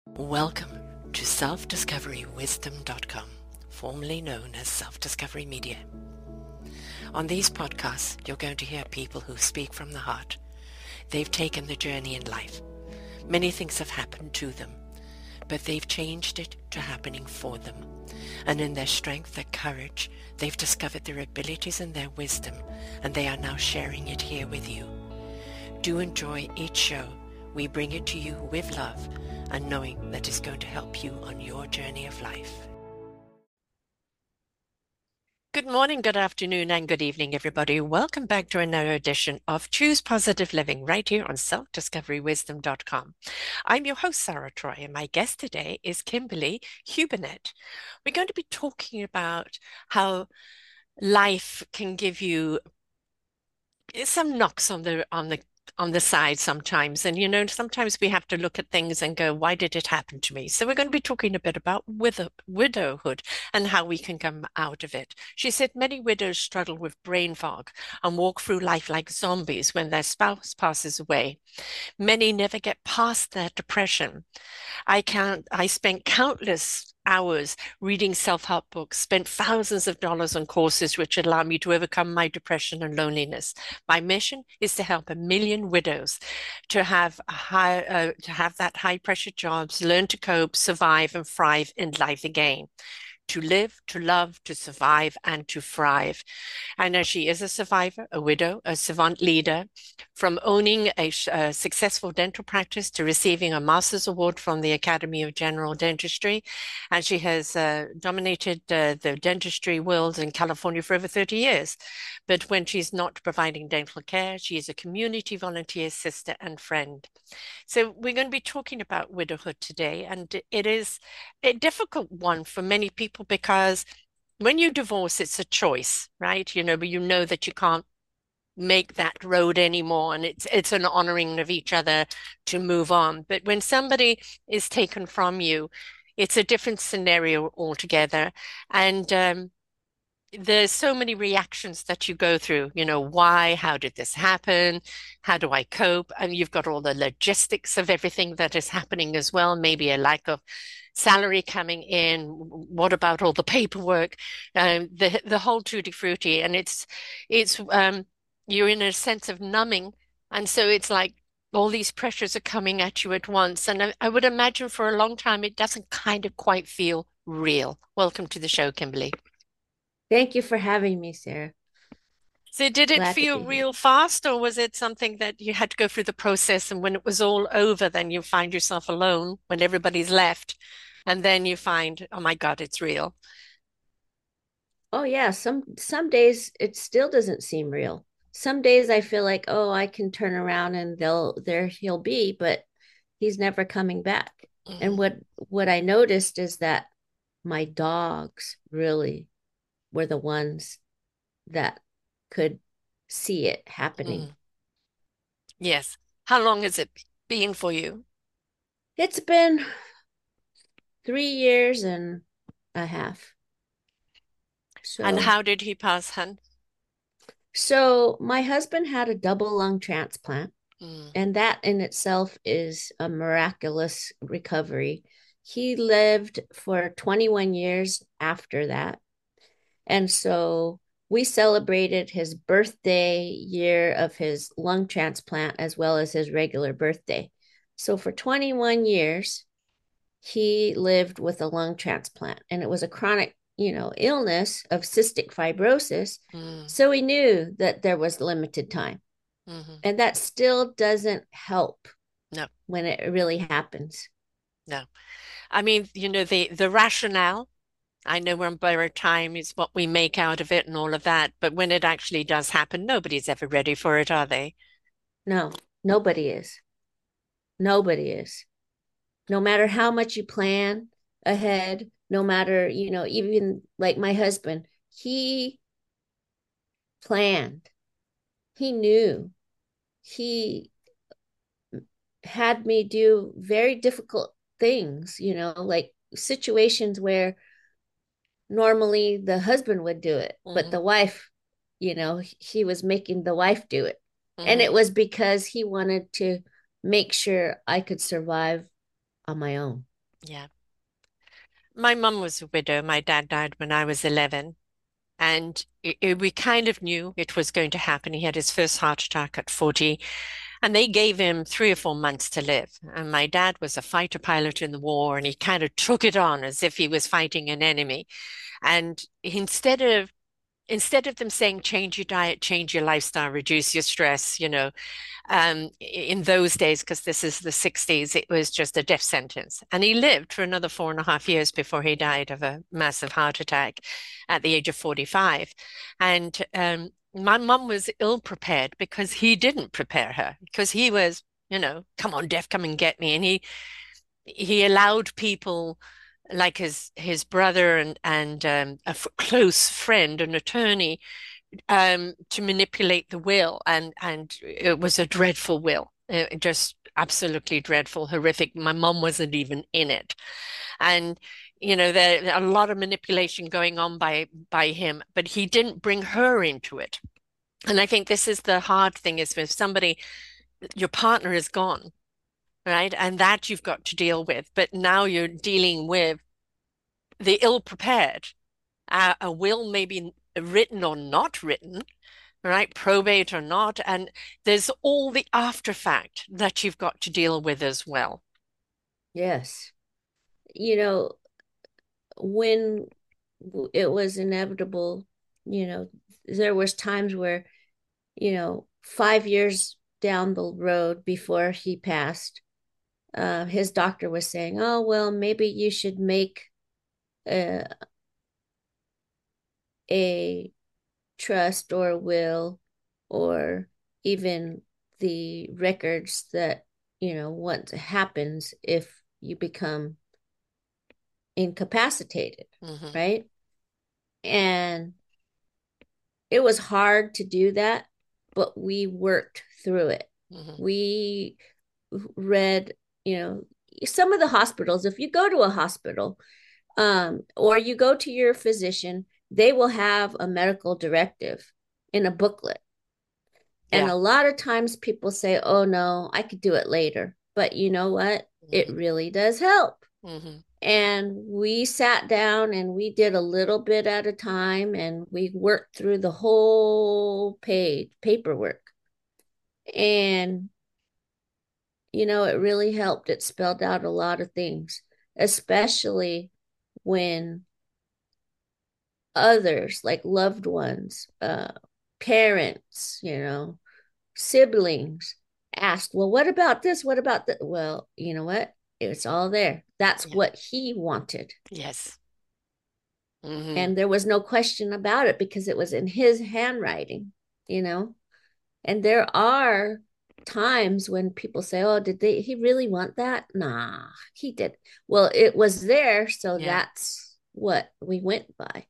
Welcome to selfdiscoverywisdom.com, formerly known as Self-Discovery Media. On these podcasts, you're going to hear people who speak from the heart. They've taken the journey in life. Many things have happened to them, but they've changed it to happening for them. And in their strength, their courage, they've discovered their abilities and their wisdom, and they are now sharing it here with you. Do enjoy each show. We bring it to you with love and knowing that it's going to help you on your journey of life. Good morning, good afternoon, and good evening, everybody. Welcome back to another edition of Choose Positive Living right here on selfdiscoverywisdom.com. I'm your host, Sarah Troy, and my guest today is Kimberly Hubernet. We're going to be talking about how life can give you some knocks on the side sometimes. And sometimes we have to look at things and go, why did it happen to me? So we're going to be talking a bit about widowhood and how we can come out of it. She said many widows struggle with brain fog and walk through life like zombies when their spouse passes away. Many never get past their depression. I spent countless hours reading self-help books, spent thousands of dollars on courses which allow me to overcome my depression and loneliness. My mission is to help 1 million widows to have that high pressure jobs, learn to cope, survive, and thrive in life again. To live, to love, to survive, and to thrive. I know she is a survivor, a widow, a servant leader, from owning a successful dental practice to receiving a master's award from the Academy of General Dentistry. And she has dominated the dentistry world in California for over 30 years. But when she's not providing dental care, she is a community volunteer, sister, and friend. So we're going to be talking about widowhood today, and it is a difficult one for many people because when you divorce, it's a choice, right? But you know that you can't make that road anymore, and it's an honoring of each other to move on. But when somebody is taken from you, it's a different scenario altogether. And there's so many reactions that you go through. Why? How did this happen? How do I cope? And you've got all the logistics of everything that is happening as well. Maybe a lack of salary coming in. What about all the paperwork? The whole tutti frutti. And it's you're in a sense of numbing. And so it's like all these pressures are coming at you at once. And I would imagine for a long time, it doesn't kind of quite feel real. Welcome to the show, Kimberly. Thank you for having me, Sarah. So did it Glad to feel be here. real fast, or was it something that you had to go through the process and when it was all over, then you find yourself alone when everybody's left, and then you find, oh my God, it's real. Oh yeah, some days it still doesn't seem real. Some days I feel like, oh, I can turn around and there he'll be, but he's never coming back. And Mm, what I noticed is that my dogs really were the ones that could see it happening. mm. Yes. How long has it been for you? It's been 3 years and a half. And So how did he pass, hun? so my husband had a double lung transplant. Mm, And that in itself is a miraculous recovery. He lived for 21 years after that. And so we celebrated his birthday year of his lung transplant as well as his regular birthday. So for 21 years, he lived with a lung transplant, and it was a chronic, illness of cystic fibrosis. mm, So we knew that there was limited time. hmm. And that still doesn't help No, when it really happens. no. I mean, the rationale, I know when borrowed time is what we make out of it and all of that, but when it actually does happen, nobody's ever ready for it, are they? No, nobody is. Nobody is. No matter how much you plan ahead, no matter, even like my husband, he planned, he knew, he had me do very difficult things, like situations where normally the husband would do it, but Hmm. the wife, he was making the wife do it. And Hmm. it was because he wanted to make sure I could survive on my own. Yeah. My mum was a widow. My dad died when I was 11. And we kind of knew it was going to happen. He had his first heart attack at 40, and they gave him 3 or 4 months to live. And my dad was a fighter pilot in the war, and he kind of took it on as if he was fighting an enemy. And instead of them saying, change your diet, change your lifestyle, reduce your stress, in those days, because this is the 60s, it was just a death sentence. And he lived for another 4.5 years before he died of a massive heart attack at the age of 45. And my mum was ill prepared because he didn't prepare her, because he was, come on, death, come and get me. And he allowed people like his brother and close friend, an attorney, to manipulate the will, and it was a dreadful will, just absolutely dreadful, horrific. My mom wasn't even in it, and there a lot of manipulation going on by him, but he didn't bring her into it. And I think this is the hard thing: is if somebody, your partner is gone, right, and that you've got to deal with, but now you're dealing with the ill-prepared. A will may be written or not written, right? Probate or not. And there's all the after fact that you've got to deal with as well. Yes. You know, when it was inevitable, you know, there was times where, 5 years down the road before he passed, his doctor was saying, "Oh, well, maybe you should make a, a trust or will, or even the records that, what happens if you become incapacitated," Hmm. right? And it was hard to do that, but we worked through it. Hmm. We read, some of the hospitals, if you go to a hospital, or you go to your physician, they will have a medical directive in a booklet. And Yeah. a lot of times people say, "Oh, no, I could do it later." But you know what? It Hmm. really does help. Hmm. And we sat down and we did a little bit at a time, and we worked through the whole page paperwork. And, it really helped. It spelled out a lot of things, especially when others, like loved ones, parents, siblings, asked, "Well, what about this? What about that?" Well, you know what? It's all there. That's Yeah. what he wanted. Yes. Hmm. And there was no question about it because it was in his handwriting, you know? And there are times when people say, "Oh, he really want that?" Nah, he did. Well, it was there, so Yeah. that's what we went by.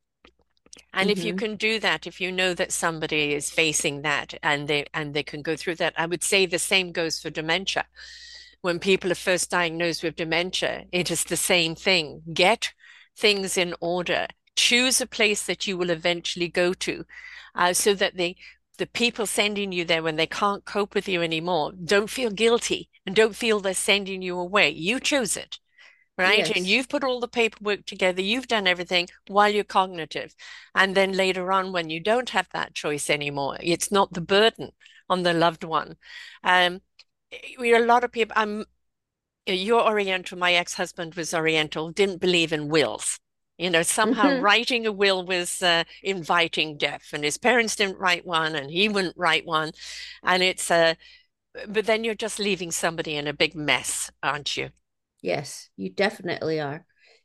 And if you Mm-hmm. can do that, if you know that somebody is facing that and they can go through that, I would say the same goes for dementia. When people are first diagnosed with dementia, it is the same thing. Get things in order. Choose a place that you will eventually go to, so that the people sending you there when they can't cope with you anymore don't feel guilty and don't feel they're sending you away. You chose it, right? And Yes. you've put all the paperwork together, you've done everything while you're cognitive. And then later on, when you don't have that choice anymore, it's not the burden on the loved one. Um, we are a lot of people. You're Oriental. My ex-husband was Oriental. Didn't believe in wills. Somehow Mm-hmm. writing a will was inviting death, and his parents didn't write one, and he wouldn't write one. And but then you're just leaving somebody in a big mess, aren't you? Yes, you definitely are.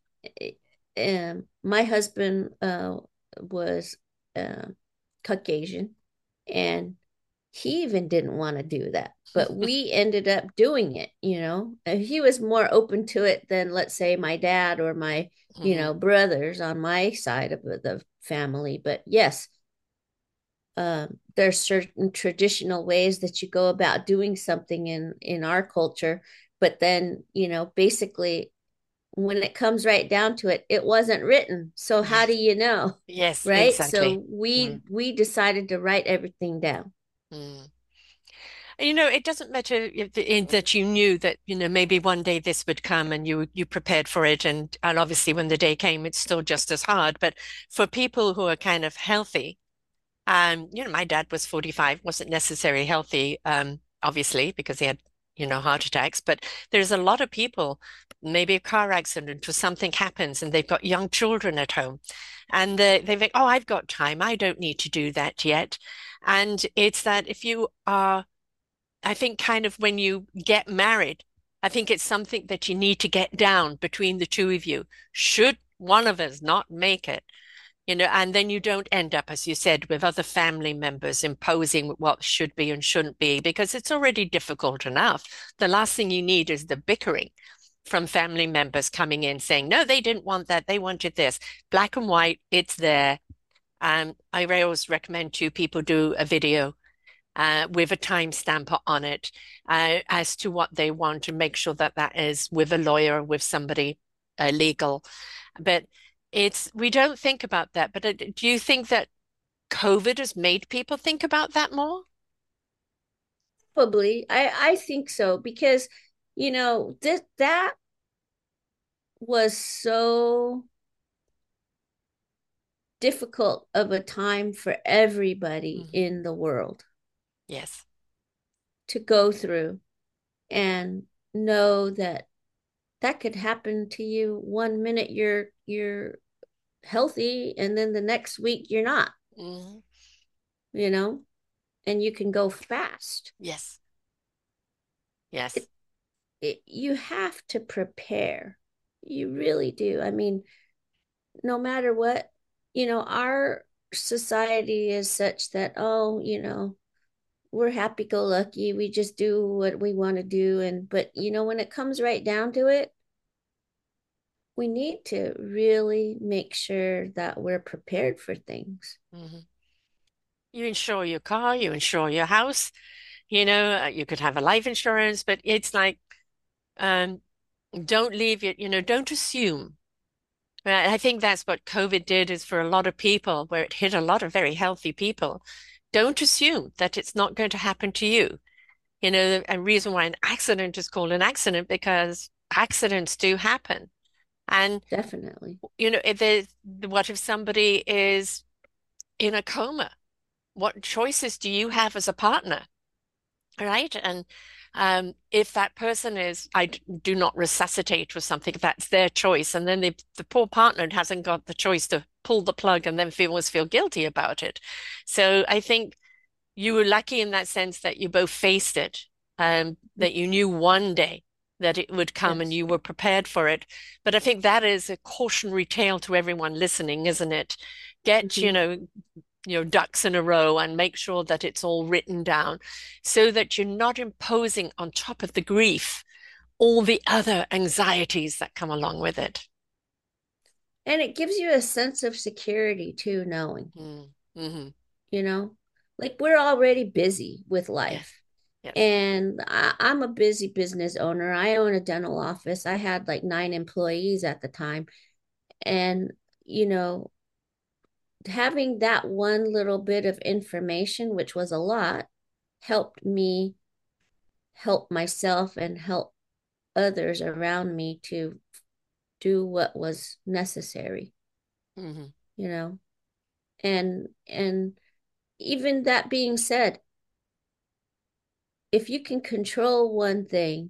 And my husband was uh, Caucasian, and he even didn't want to do that. But we ended up doing it, He was more open to it than, let's say, my dad or my, Hmm. brothers on my side of the family. But yes, there's certain traditional ways that you go about doing something in our culture. But then, basically, when it comes right down to it, it wasn't written. So how do Yes, you know? yes, Right? exactly. So we decided to write everything down. Mm. It doesn't matter that you knew that, maybe one day this would come and you prepared for it. And obviously when the day came, it's still just as hard. But for people who are kind of healthy, my dad was 45, wasn't necessarily healthy, obviously, because he had, heart attacks. But there's a lot of people, maybe a car accident or something happens and they've got young children at home. And they think, oh, I've got time. I don't need to do that yet. And it's that if you are I think kind of when you get married, I think it's something that you need to get down between the two of you. Should one of us not make it, and then you don't end up, as you said, with other family members imposing what should be and shouldn't be, because it's already difficult enough. The last thing you need is the bickering from family members coming in saying, no, they didn't want that. They wanted this. Black and white, it's there. I always recommend to people do a video with a timestamp on it as to what they want and make sure that that is with a lawyer, with somebody legal. But we don't think about that. But do you think that COVID has made people think about that more? Probably. I think so because that was so difficult of a time for everybody Mhm. in the world Yes. to go through and know that that could happen to you one minute you're healthy and then the next week you're not, Mhm. you know, and you can go fast. Yes. Yes. It, you have to prepare. You really do. I mean, no matter what, our society is such that, oh, we're happy go lucky. We just do what we want to do. But, when it comes right down to it, we need to really make sure that we're prepared for things. Mhm. You insure your car, you insure your house, you could have a life insurance, but it's like, um, don't leave it, don't assume. Well, I think that's what COVID did is for a lot of people, where it hit a lot of very healthy people. Don't assume that it's not going to happen to you. A reason why an accident is called an accident because accidents do happen. And, Definitely. what if somebody is in a coma? What choices do you have as a partner? Right. And if that person is, do not resuscitate or something, that's their choice. And then the poor partner hasn't got the choice to pull the plug and then feel guilty about it. So I think you were lucky in that sense that you both faced it, that you knew one day that it would come and Yes. you were prepared for it. But I think that is a cautionary tale to everyone listening, isn't it? Get, Mm-hmm. ducks in a row and make sure that it's all written down so that you're not imposing on top of the grief all the other anxieties that come along with it. And it gives you a sense of security too, knowing, Mm. Hmm. you know, like we're already busy with Yes, life. yes. And I'm a busy business owner. I own a dental office. I had like 9 employees at the time. And, you know, having that one little bit of information, which was a lot, helped me help myself and help others around me to do what was necessary, Hmm. you know. And even that being said, if you can control one thing,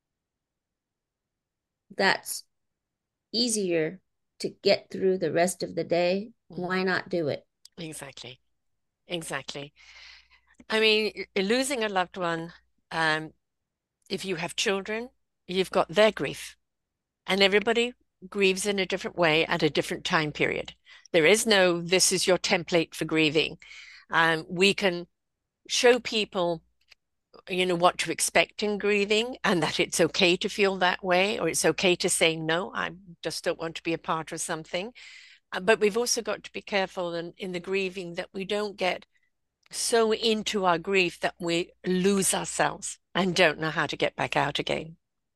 that's easier to get through the rest of the day. Hmm. Why not do it? Exactly, exactly. I mean, losing a loved one, um, if you have children, you've got their grief, and everybody grieves in a different way at a different time period. There is no, this is your template for grieving. We can show people, what to expect in grieving and that it's okay to feel that way, or it's okay to say, no, I just don't want to be a part of something. But we've also got to be careful in the grieving that we don't get so into our grief that we lose ourselves and don't know how to get back out again.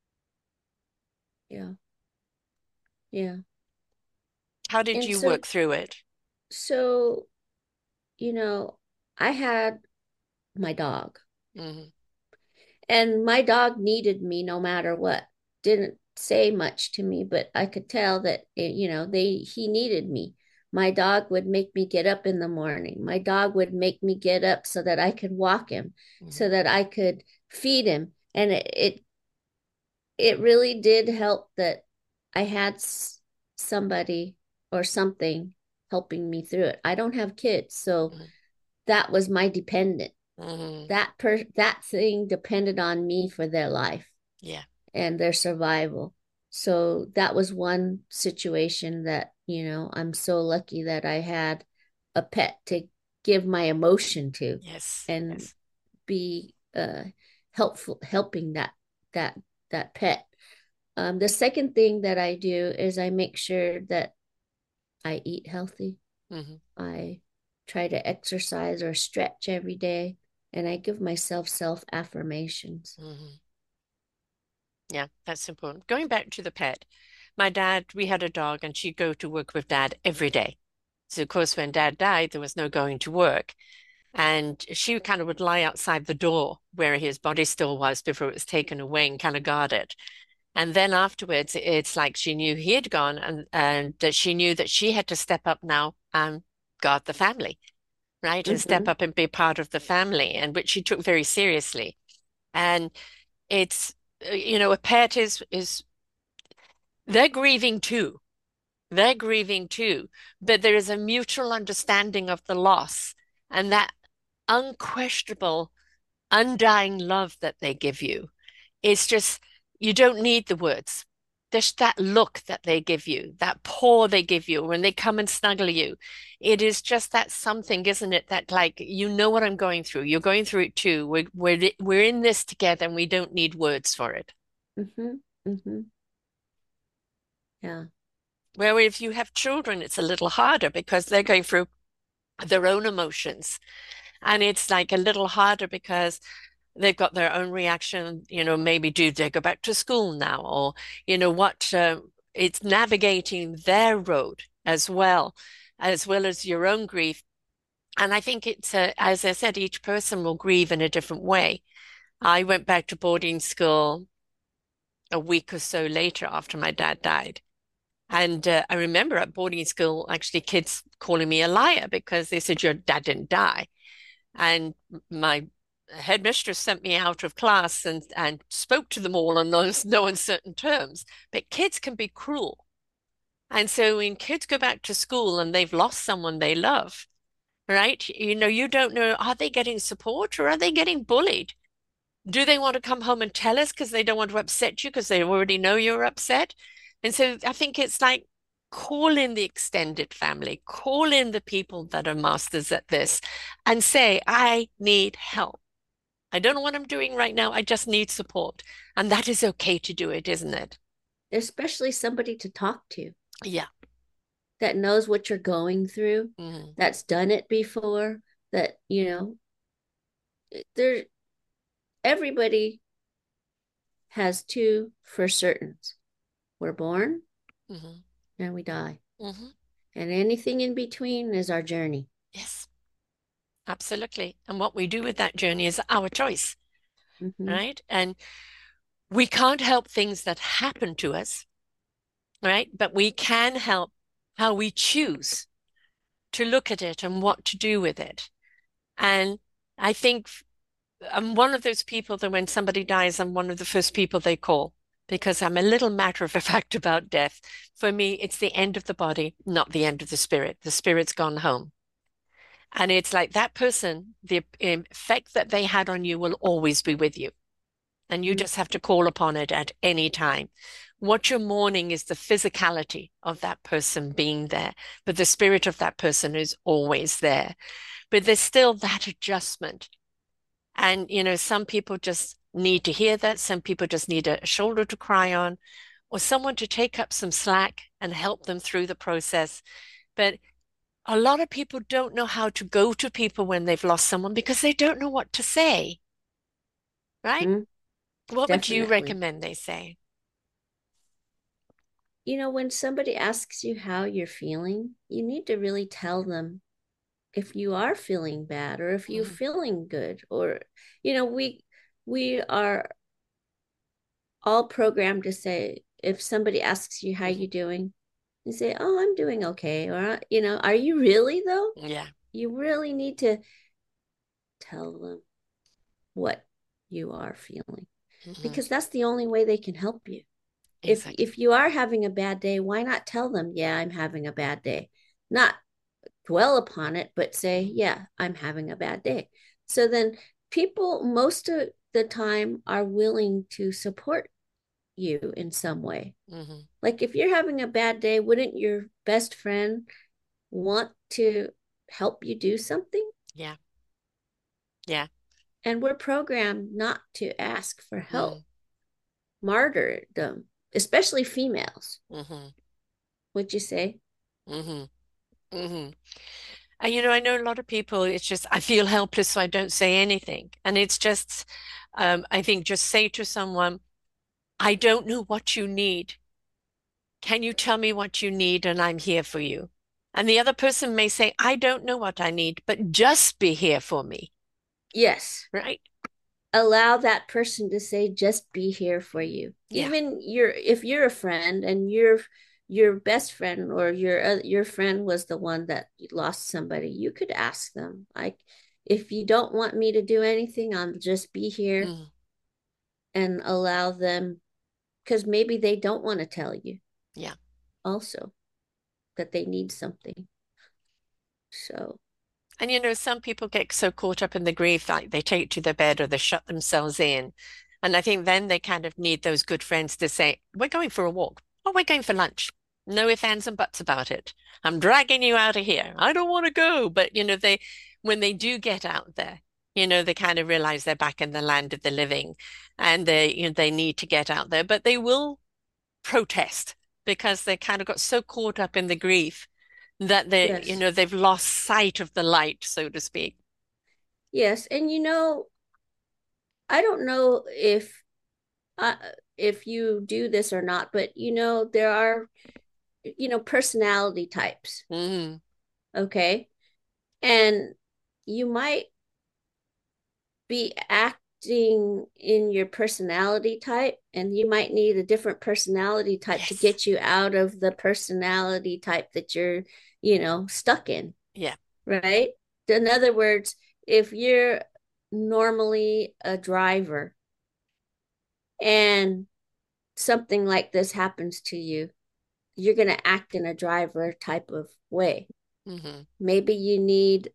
Yeah. Yeah. How did And you so, work through it? so, you know, I had my dog Hmm. And my dog needed me no matter what. Didn't say much to me, but I could tell that he needed me. My dog would make me get up in the morning. My dog would make me get up so that I could walk him, Mhm. so that I could feed him. And it really did help that I had somebody or something helping me through it. I don't have kids, so Mhm. that was my dependent. Mhm. That thing depended on me for their life Yeah. and their survival. So that was one situation that, I'm so lucky that I had a pet to give my emotion to Yes. and Yes. be helping that that pet. The second thing that I do is I make sure that I eat healthy. Mhm. I try to exercise or stretch every day, and I give myself self affirmations. Mhm. Yeah, that's important. Going back to the pet, my dad, we had a dog and she'd go to work with dad every day. So, of course, when dad died, there was no going to work. And she kind of would lie outside the door where his body still was before it was taken away and kind of guard it. And then afterwards, it's like she knew he had gone and that she knew that she had to step up now and guard the family, right? And step Mm-hmm. up and be part of the family, and which she took very seriously. And it's, a pet is they're grieving too. They're grieving too, but there is a mutual understanding of the loss and that unquestionable, undying love that they give you. It's just, you don't need the words. Just that look that they give you, that paw they give you when they come and snuggle you. It is just that something, isn't it? That like, you know what I'm going through. You're going through it too. We're in this together and we don't need words for it. Mm-hmm. Mm-hmm. Yeah. Where if you have children, it's a little harder because they're going through their own emotions. And it's like a little harder because they've got their own reaction, maybe do they go back to school now? Or, it's navigating their road as well as your own grief. And I think as I said, each person will grieve in a different way. I went back to boarding school a week or so later after my dad died. And I remember at boarding school, actually, kids calling me a liar because they said, your dad didn't die. And my headmistress sent me out of class and spoke to them all on those no uncertain terms. But kids can be cruel. And so when kids go back to school and they've lost someone they love, right? You don't know, are they getting support or are they getting bullied? Do they want to come home and tell us because they don't want to upset you because they already know you're upset? And so I think it's like call in the extended family, call in the people that are masters at this and say, I need help. I don't know what I'm doing right now. I just need support. And that is okay to do it, isn't it? Especially somebody to talk to Yeah. that knows what you're going through, Mm, that's done it before, that, there everybody has two for certains. We're born hmm and we die. hmm And anything in between is our journey. Yes, absolutely. And what we do with that journey is our choice, Mm-hmm. right? And we can't help things that happen to us, right? But we can help how we choose to look at it and what to do with it. And I think I'm one of those people that when somebody dies, I'm one of the first people they call because I'm a little matter of fact about death. For me, it's the end of the body, not the end of the spirit. The spirit's gone home. And it's like that person, the effect that they had on you will always be with you. And you Mm-hmm. just have to call upon it at any time. What you're mourning is the physicality of that person being there, but the spirit of that person is always there. But there's still that adjustment. And, some people just need to hear that. Some people just need a shoulder to cry on or someone to take up some slack and help them through the process. But a lot of people don't know how to go to people when they've lost someone because they don't know what to say, right? Mm-hmm. What would you Definitely. recommend they say? When somebody asks you how you're feeling, you need to really tell them if you are feeling bad or if you're Mhm. feeling good. Or, we, we are all programmed to say, if somebody asks you how Mhm. you doing, you say, "Oh, I'm doing okay," or "Are you really though?" Yeah. You really need to tell them what you are feeling, Hmm. because that's the only way they can help you. Exactly. If you are having a bad day, why not tell them, "Yeah, I'm having a bad day." Not dwell upon it, but say, Hmm. "Yeah, I'm having a bad day." So then people most of the time are willing to support you in some way. Hmm. Like if you're having a bad day, wouldn't your best friend want to help you do something? Yeah. Yeah. And we're programmed not to ask for help. Mm. Martyrdom, especially females. Hmm. Would you say? Hmm. Hmm. And I know a lot of people, it's just, I feel helpless, so I don't say anything. And it's just, I think just say to someone, I don't know what you need. Can you tell me what you need? And I'm here for you. And the other person may say, I don't know what I need, but just be here for me. Yes. Right? Allow that person to say, "Just be here for you." Yeah. Even if you're a friend and your best friend or your friend was the one that lost somebody, you could ask them, like, "If you don't want me to do anything, I'll just be here," Mm. and allow them, because maybe they don't want to tell you Yeah. also that they need something. So And some people get so caught up in the grief, like they take to their bed or they shut themselves in. And I think then they kind of need those good friends to say, we're going for a walk or we're going for lunch. No ifs, ands, and buts about it. I'm dragging you out of here. I don't want to go. But, when they do get out there, they kind of realize they're back in the land of the living and they need to get out there, but they will protest because they kind of got so caught up in the grief that yes, they've lost sight of the light, so to speak. yes, and I don't know uh, if you do this or not, but there are personality types. Mm, Okay. And you might be acting in your personality type, and you might need a different personality type to yes. get you out of the personality type that you're, stuck in. Yeah. Right. In other words, if you're normally a driver and something like this happens to you, you're going to act in a driver type of way. Hmm. Maybe you need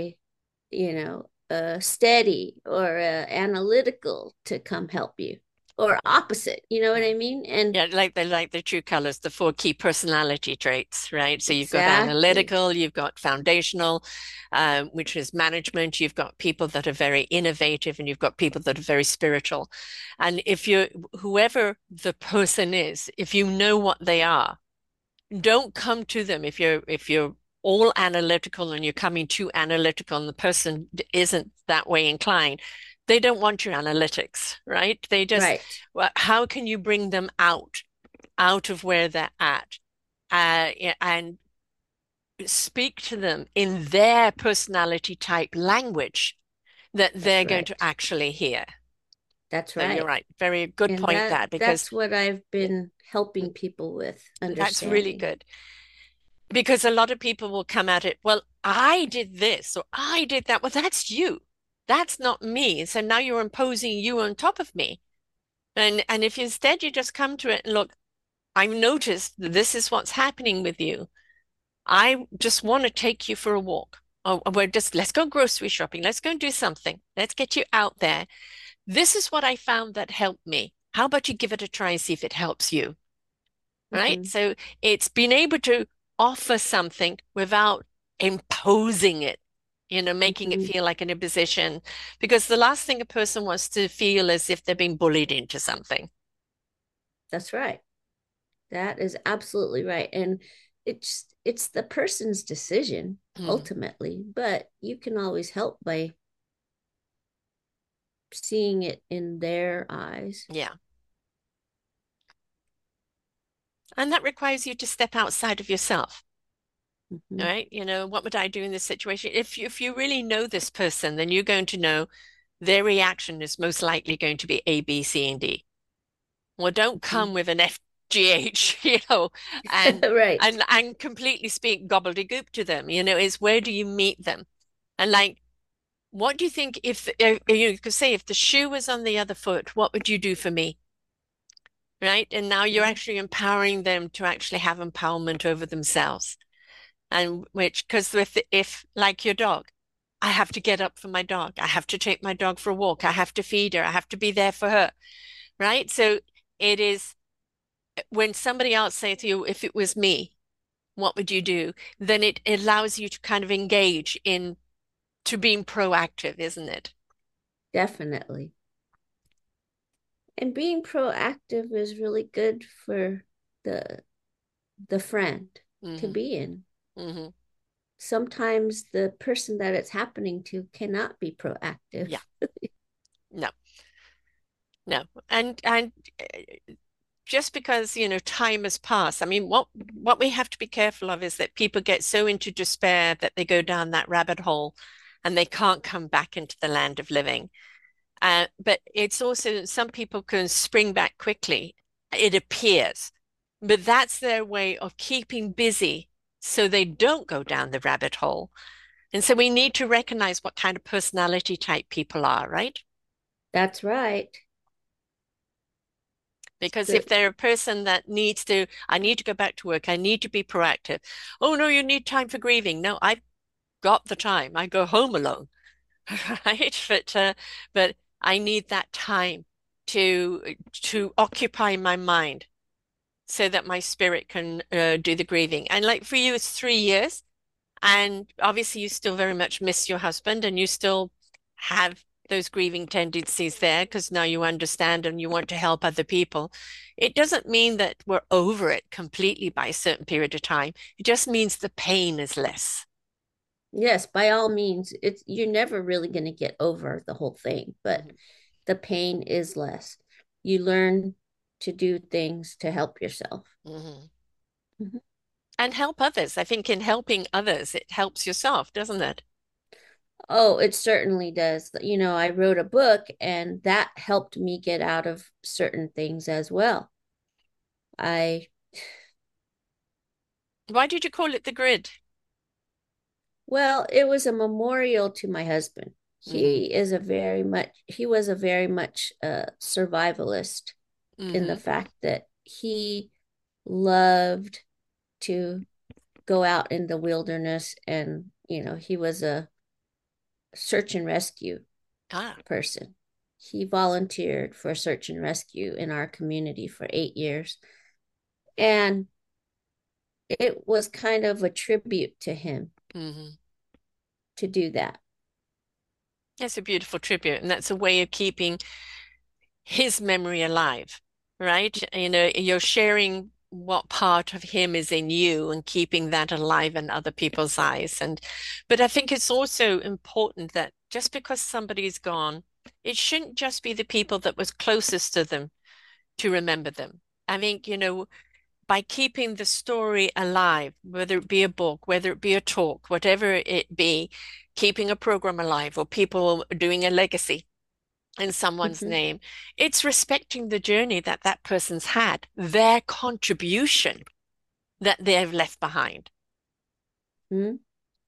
a steady or a analytical to come help you, or Yeah. opposite. You know what Yeah. I mean? And Yeah, like the true colors, the four key personality traits, right? So you've got exactly. analytical, you've got foundational, which is management, you've got people that are very innovative, and you've got people that are very spiritual. And if you're whoever the person is, if you know what they are, don't come to them if you're all analytical and you're coming too analytical and the person isn't that way inclined. They don't want your analytics, right? They just, Right. well, how can you bring them out of where they're at, yeah, and speak to them in their personality type language that That's they're going to right. actually hear. That's So you're right. right. Very good And point that because that's what I've yeah, been helping people with that's really understanding. good. Because a lot of people will come at it, well, I did this or I did that. Well, that's you. That's not me. So now you're imposing you on top of me. And if instead you just come to it and look, I've noticed that this is what's happening with you. I just want to take you for a walk. Or let's go grocery shopping. Let's go and do something. Let's get you out there. This is what I found that helped me. How about you give it a try and see if it helps you? Right? Mm-hmm. So it's being able to offer something without imposing it, making it Mm-hmm. feel like an imposition, because the last thing a person wants to feel is if they're being bullied into something. That's right. That is absolutely right. And it's the person's decision Mm, ultimately, but you can always help by seeing it in their eyes. yeah. And that requires you to step outside of yourself. Mm-hmm. All right. What would I do in this situation? If you really know this person, then you're going to know their reaction is most likely going to be A, B, C, and D. Well, don't come with an FGH, and Right. completely speak gobbledygook to them. Is where do you meet them? And like, what do you think if you could say if the shoe was on the other foot, what would you do for me? Right? And now you're Mhm. actually empowering them to actually have empowerment over themselves. And which, because if like your dog, I have to get up for my dog. I have to take my dog for a walk. I have to feed her. I have to be there for her. Right? So it is when somebody else says to you, if it was me, what would you do? Then it allows you to kind of engage in to being proactive, isn't it? Definitely. And being proactive is really good for the the friend to Hmm. be in. Hmm. Sometimes the person that it's happening to cannot be proactive. Yeah. No, no. And just because, time has passed, I mean, what we have to be careful of is that people get so into despair that they go down that rabbit hole and they can't come back into the land of living. But it's also some people can spring back quickly, it appears, but that's their way of keeping busy so they don't go down the rabbit hole. And so we need to recognize what kind of personality type people are, right? That's right. Because if The they're a person that I need to go back to work, I need to be proactive. Oh, no, you need time for grieving. No, I've got the time. I go home alone, right? But I need that time to occupy my mind so that my spirit can do the grieving. And like for you, it's 3 years. And obviously, you still very much miss your husband and you still have those grieving tendencies there because now you understand and you want to help other people. It doesn't mean that we're over it completely by a certain period of time. It just means the pain is less. yes, by all means, it's you're never really going to get over the whole thing, but Mhm. the pain is less. You learn to do things to help yourself. Mhm. Mhm. And help others. I think in helping others, it helps yourself, doesn't it? Oh, it certainly does. I wrote a book and that helped me get out of certain things as well. I, Why did you call it the grid? well, it was a memorial to my husband. Hmm. He was a very much survivalist in the Hmm. fact that he loved to go out in the wilderness, and he was a search and rescue Ah. person. He volunteered for search and rescue in our community for 8 years, and it was kind of a tribute to him Hmm. to do that. That's a beautiful tribute, and that's a way of keeping his memory alive, right? You're sharing what part of him is in you and keeping that alive in other people's eyes. But I think it's also important that just because somebody's gone, it shouldn't just be the people that was closest to them to remember them. I think, by keeping the story alive, whether it be a book, whether it be a talk, whatever it be, keeping a program alive or people doing a legacy in someone's Mhm. name, it's respecting the journey that that person's had, their contribution that they've left behind. Mhm.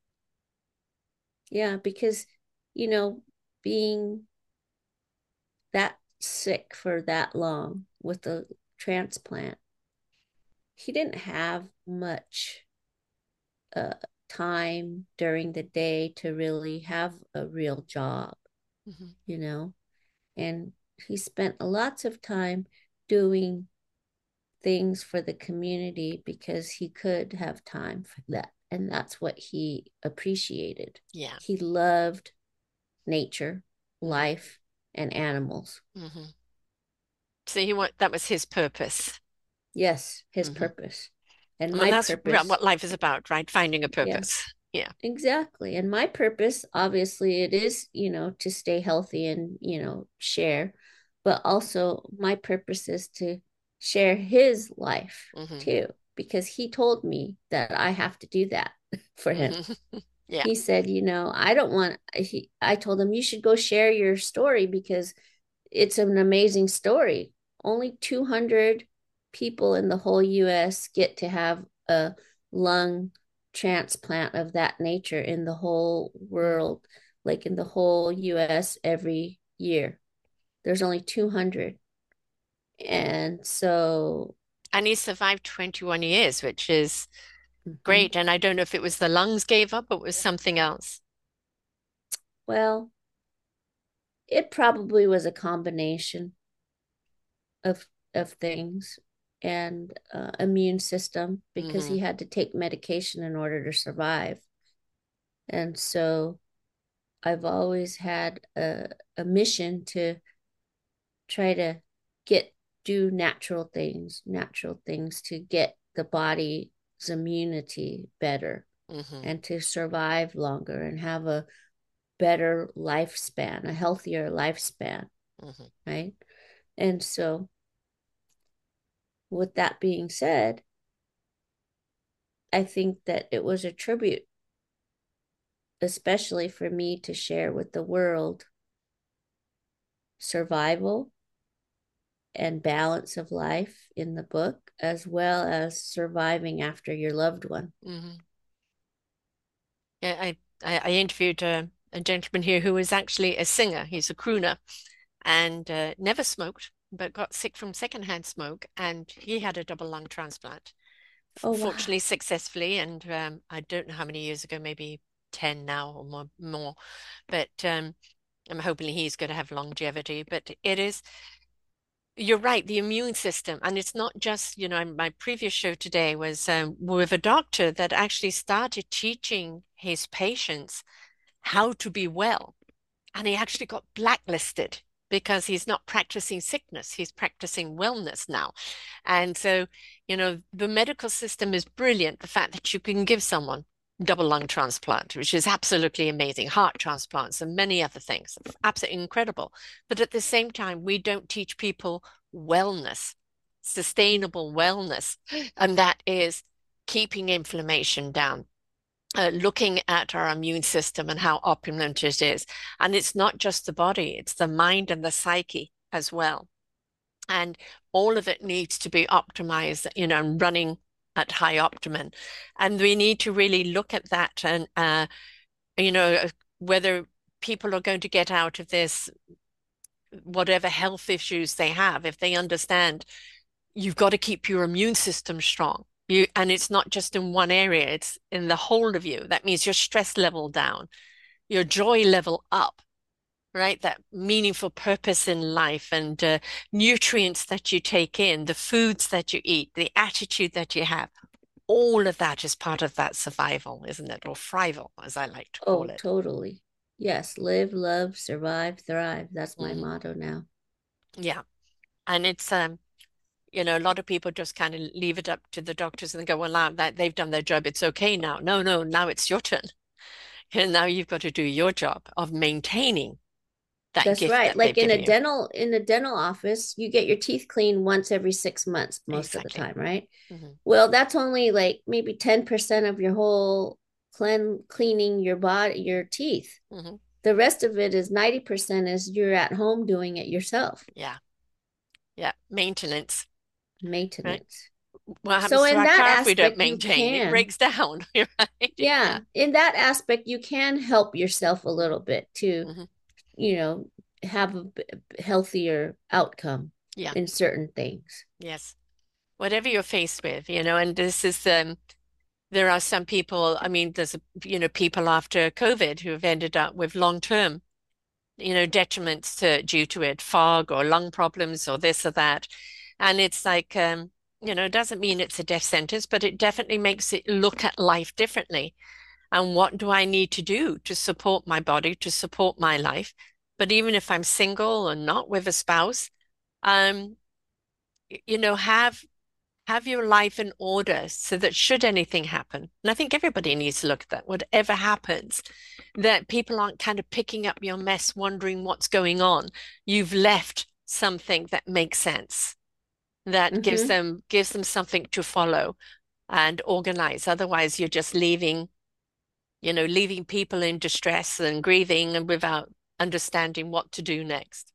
Yeah, because you know, being that sick for that long with the transplant, he didn't have much uh, time during the day to really have a real job, Mhm. you know, and he spent lots of time doing things for the community because he could have time for that. And that's what he appreciated. Yeah. He loved nature, Hmm. life, and animals. Hmm. So that was his purpose. Yes, his Hmm. purpose. And And my that's purpose, what life is about, right? Finding a yeah, purpose. Yeah. exactly. And my purpose, obviously, it is, to stay healthy and, share. But also, my purpose is to share his life Hmm. too, because he told me that I have to do that for him. Hmm. Yeah. He said, I don't want, I told him, you should go share your story because it's an amazing story. Only 200 people in the whole US get to have a lung transplant of that nature in the whole Mm. world, like in the whole US every year. There's only 200. And so, And he survived 21 years, which is mhm. great. And I don't know if it was the lungs gave up or it was something else. Well, it probably was a combination of things and immune system because Hmm. he had to take medication in order to survive. And so I've always had a mission to try to get do natural things to get the body's immunity better Hmm. and to survive longer and have a better lifespan, a healthier lifespan, Hmm. right? And so, with that being said, I think that it was a tribute, especially for me to share with the world survival and balance of life in the book, as well as surviving after your loved one. Hmm. Yeah, I interviewed a gentleman here who was actually a singer. He's a crooner and never smoked, but got sick from secondhand smoke, and he had a double lung transplant, Oh, wow. fortunately successfully. And I don't know how many years ago, maybe 10 now or more. But I'm hoping he's going to have longevity. But it is, you're right, the immune system. And it's not just, my previous show today was with a doctor that actually started teaching his patients how to be well. And he actually got blacklisted because he's not practicing sickness, he's practicing wellness now. And so, the medical system is brilliant. The fact that you can give someone double lung transplant, which is absolutely amazing, heart transplants, and many other things, absolutely incredible. But at the same time, we don't teach people wellness, sustainable wellness, and that is keeping inflammation down, looking at our immune system and how opulent it is. And it's not just the body, it's the mind and the psyche as well. And all of it needs to be optimized, and running at high optimum. And we need to really look at that and, you know, whether people are going to get out of this, whatever health issues they have, if they understand you've got to keep your immune system strong. And it's not just in one area, it's in the whole of you. That means your stress level down, your joy level up, right? That meaningful purpose in life and nutrients that you take in, the foods that you eat, the attitude that you have. All of that is part of that survival, isn't it? Or thrival, as I like to call Oh, it. totally. Yes, live, love, survive, thrive. That's my Hmm. motto now. Yeah. And it's a lot of people just kind of leave it up to the doctors and go, well, now that they've done their job, it's okay now. No, no, now it's your turn. And now you've got to do your job of maintaining that That's gift right. that they've Like in a given you. dental office, you get your teeth cleaned once every 6 months most of the Exactly. time, right? Hmm. Well, that's only like maybe 10% of your whole cleaning your body, your teeth. Hmm. The rest of it is 90% is you're at home doing it yourself. Yeah. Yeah. Maintenance, right? Maintenance. What So happens to in our that car if we don't aspect, you maintain? It can, breaks down, right? Yeah. yeah, in that aspect, you can help yourself a little bit to, Hmm. you know, have a healthier outcome Yeah. in certain things. Yes. Whatever you're faced with, and this is there are some people, I mean, there's people after COVID who have ended up with long-term, detriments due to it, fog or lung problems or this or that. And it's like, it doesn't mean it's a death sentence, but it definitely makes it look at life differently. And what do I need to do to support my body, to support my life? But even if I'm single and not with a spouse, um, have your life in order so that should anything happen, and I think everybody needs to look at that, whatever happens, that people aren't kind of picking up your mess, wondering what's going on. You've left something that makes sense, that Mm-hmm. gives them something to follow and organize. Otherwise, you're just leaving leaving people in distress and grieving and without understanding what to do next.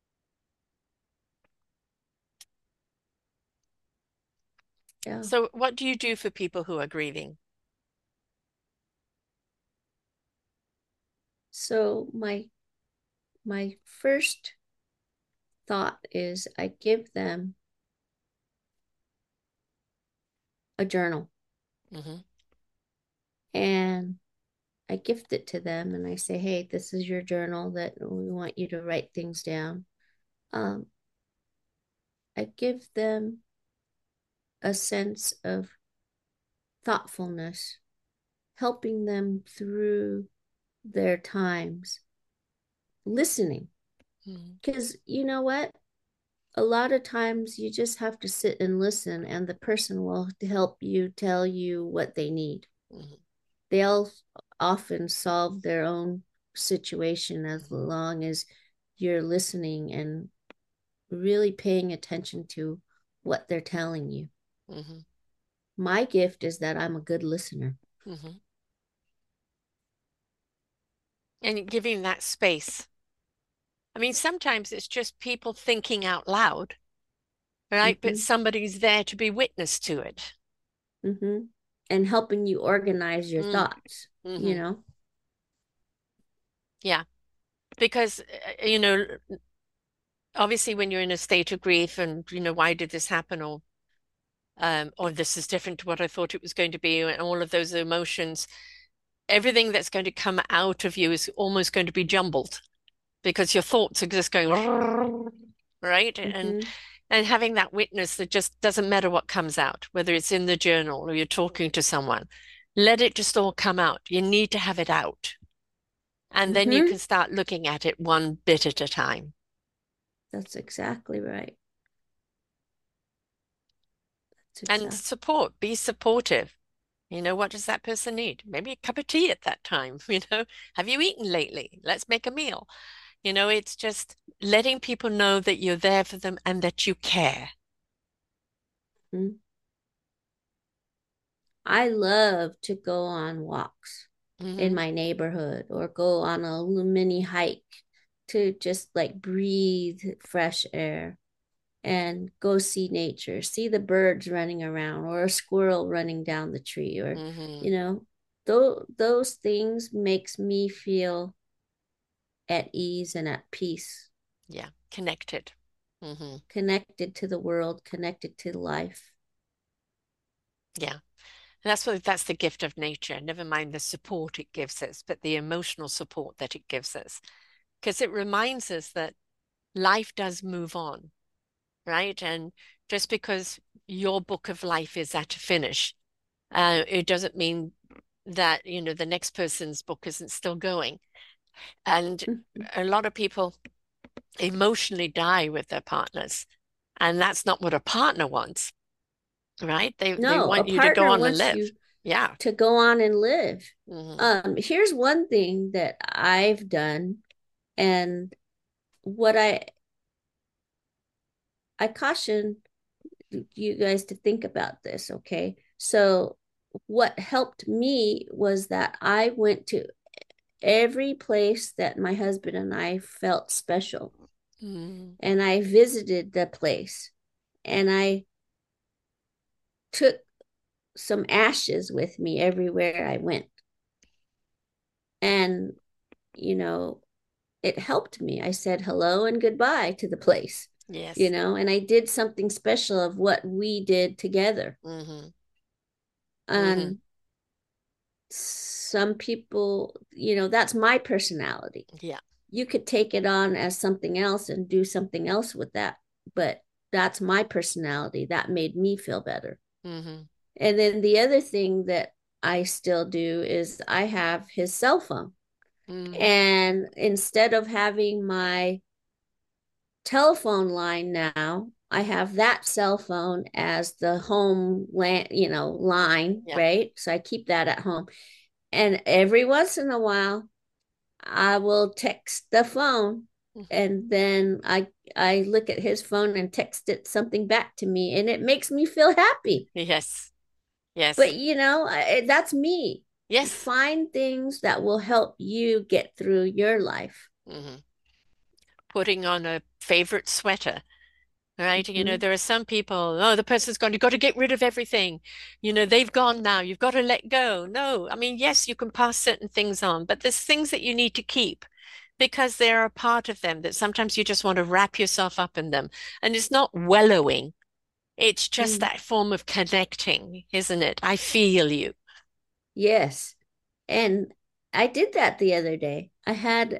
Yeah. So, what do you do for people who are grieving? So my first thought is I give them a journal Hmm. and I gift it to them and I say, hey, this is your journal that we want you to write things down. Um, I give them a sense of thoughtfulness, helping them through their times, listening. Hmm. Because you know what? A lot of times you just have to sit and listen, and the person will help you tell you what they need. Hmm. They'll often solve their own situation as long as you're listening and really paying attention to what they're telling you. Hmm. My gift is that I'm a good listener. Hmm. And giving that space. I mean, sometimes it's just people thinking out loud, right? But Mm-hmm, somebody's there to be witness to it. mm-hmm. And helping you organize your Mm. thoughts, you Hmm. know? Yeah, because obviously when you're in a state of grief and why did this happen, or this is different to what I thought it was going to be, and all of those emotions, everything that's going to come out of you is almost going to be jumbled because your thoughts are just going right, and Mm-hmm, having that witness that just doesn't matter what comes out, whether it's in the journal or you're talking to someone, let it just all come out. You need to have it out, and then you mm-hmm. can start looking at it one bit at a time. That's exactly right. That's And exactly. support, be supportive. What does that person need? Maybe a cup of tea at that time. Have you eaten lately? Let's make a meal. It's just letting people know that you're there for them and that you care. Mm-hmm. I love to go on walks in Hmm. my neighborhood or go on a little mini hike to just like breathe fresh air and go see nature, see the birds running around or a squirrel running down the tree or, Hmm. you know, those things makes me feel at ease and at peace, Yeah, connected. Hmm. connected to the world, connected to life. Yeah. And that's the gift of nature. Never mind the support it gives us, but the emotional support that it gives us. Because it reminds us that life does move on, right? And just because your book of life is at a finish, it doesn't mean that, the next person's book isn't still going. And Mhm. a lot of people emotionally die with their partners, and that's not what a partner wants, right? They No, a want you to go partner on and wants live. you Yeah. to go on and live. Hmm. Here's one thing that I've done, and what I caution you guys to think about this, okay? So, what helped me was that I went to every place that my husband and I felt special, Hmm. and I visited the place, and I took some ashes with me everywhere I went. And, you know, it helped me. I said hello and goodbye to the place, Yes. and I did something special of what we did together. Hmm. Hmm. And some people, that's my personality. Yeah. You could take it on as something else and do something else with that, but that's my personality. That made me feel better. Hmm. And then the other thing that I still do is I have his cell phone. Mm. And instead of having my telephone line now, I have that cell phone as the home line, Yeah. right? So I keep that at home. And every once in a while, I will text the phone Hmm. and then I look at his phone and text it something back to me and it makes me feel happy. Yes. Yes. But that's me. Yes. Find things that will help you get through your life. Hmm. Putting on a favorite sweater, right? Mm-hmm. There are some people, oh, the person's gone, you've got to get rid of everything. They've gone now, you've got to let go. No, I mean, yes, you can pass certain things on, but there's things that you need to keep because they're a part of them that sometimes you just want to wrap yourself up in them. And it's not wallowing, it's just Mm. that form of connecting, isn't it? I feel you. Yes. And I did that the other day. I had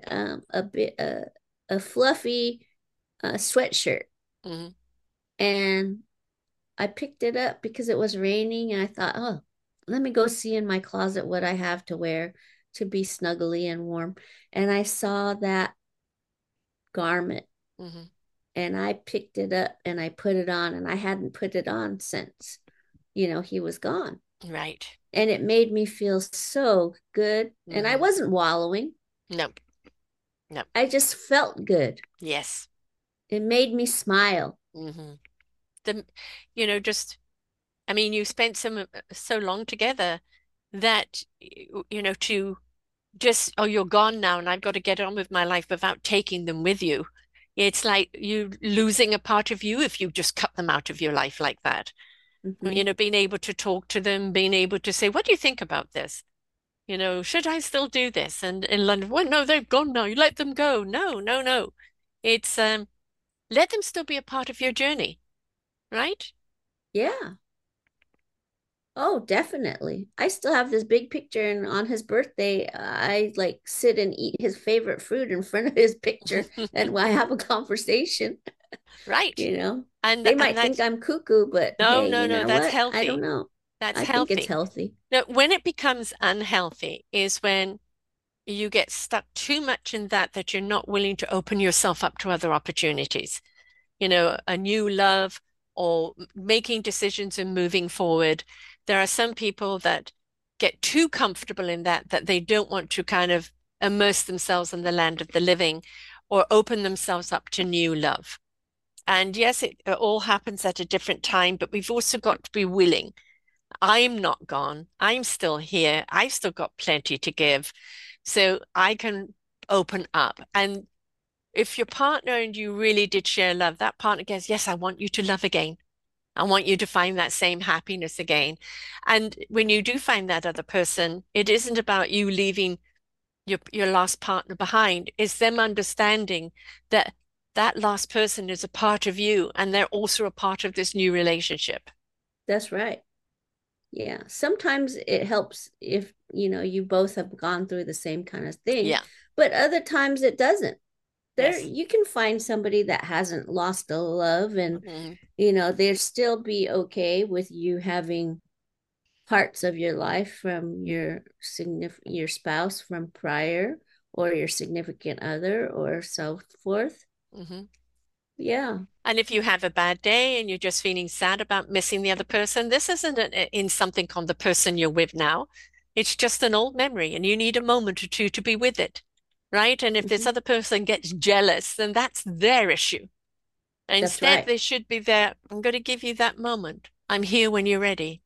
a fluffy sweatshirt, Hmm. and I picked it up because it was raining, and I thought, oh, let me go see in my closet what I have to wear to be snuggly and warm. And I saw that garment, Hmm. and I picked it up and I put it on, and I hadn't put it on since, he was gone. Right. And it made me feel so good. And I Hmm. wasn't wallowing. No, no. I just felt good. Yes. It made me smile. Hmm. The, just, I mean, you spent so long together that, to just, oh, you're gone now and I've got to get on with my life without taking them with you. It's like you losing a part of you if you just cut them out of your life like that. Mm-hmm. Being able to talk to them, being able to say, what do you think about this? Should I still do this? And in London, well, no, they're gone now. You let them go. No, no, no. It's let them still be a part of your journey, right? Yeah. Oh, definitely. I still have this big picture, and on his birthday, I like sit and eat his favorite food in front of his picture, and I have a conversation. Right. You know, And they and might think that's I'm cuckoo, but no, hey, no, you no, know that's what? I don't healthy. know. That's I think it's healthy. healthy. Now, when it becomes unhealthy is when you get stuck too much in that you're not willing to open yourself up to other opportunities. A new love or making decisions and moving forward. There are some people that get too comfortable in that they don't want to kind of immerse themselves in the land of the living or open themselves up to new love. And yes, it all happens at a different time, but we've also got to be willing. I'm not gone. I'm still here. I've still got plenty to give. So I can open up. And if your partner and you really did share love, that partner goes, yes, I want you to love again. I want you to find that same happiness again. And when you do find that other person, it isn't about you leaving your last partner behind. It's them understanding that that last person is a part of you and they're also a part of this new relationship. That's right. Yeah. Sometimes it helps if, you both have gone through the same kind of thing, Yeah. but other times it doesn't. There, Yes. you can find somebody that hasn't lost a love, and, Mhm. they'll still be okay with you having parts of your life from your spouse from prior, or your significant other, or so forth. Mhm. Yeah, And if you have a bad day and you're just feeling sad about missing the other person, this isn't in something on the person you're with now. It's just an old memory and you need a moment or two to be with it, right? And if this mhm. other person gets jealous, then that's their issue. That's Instead, right. they should be there. I'm going to give you that moment. I'm here when you're ready.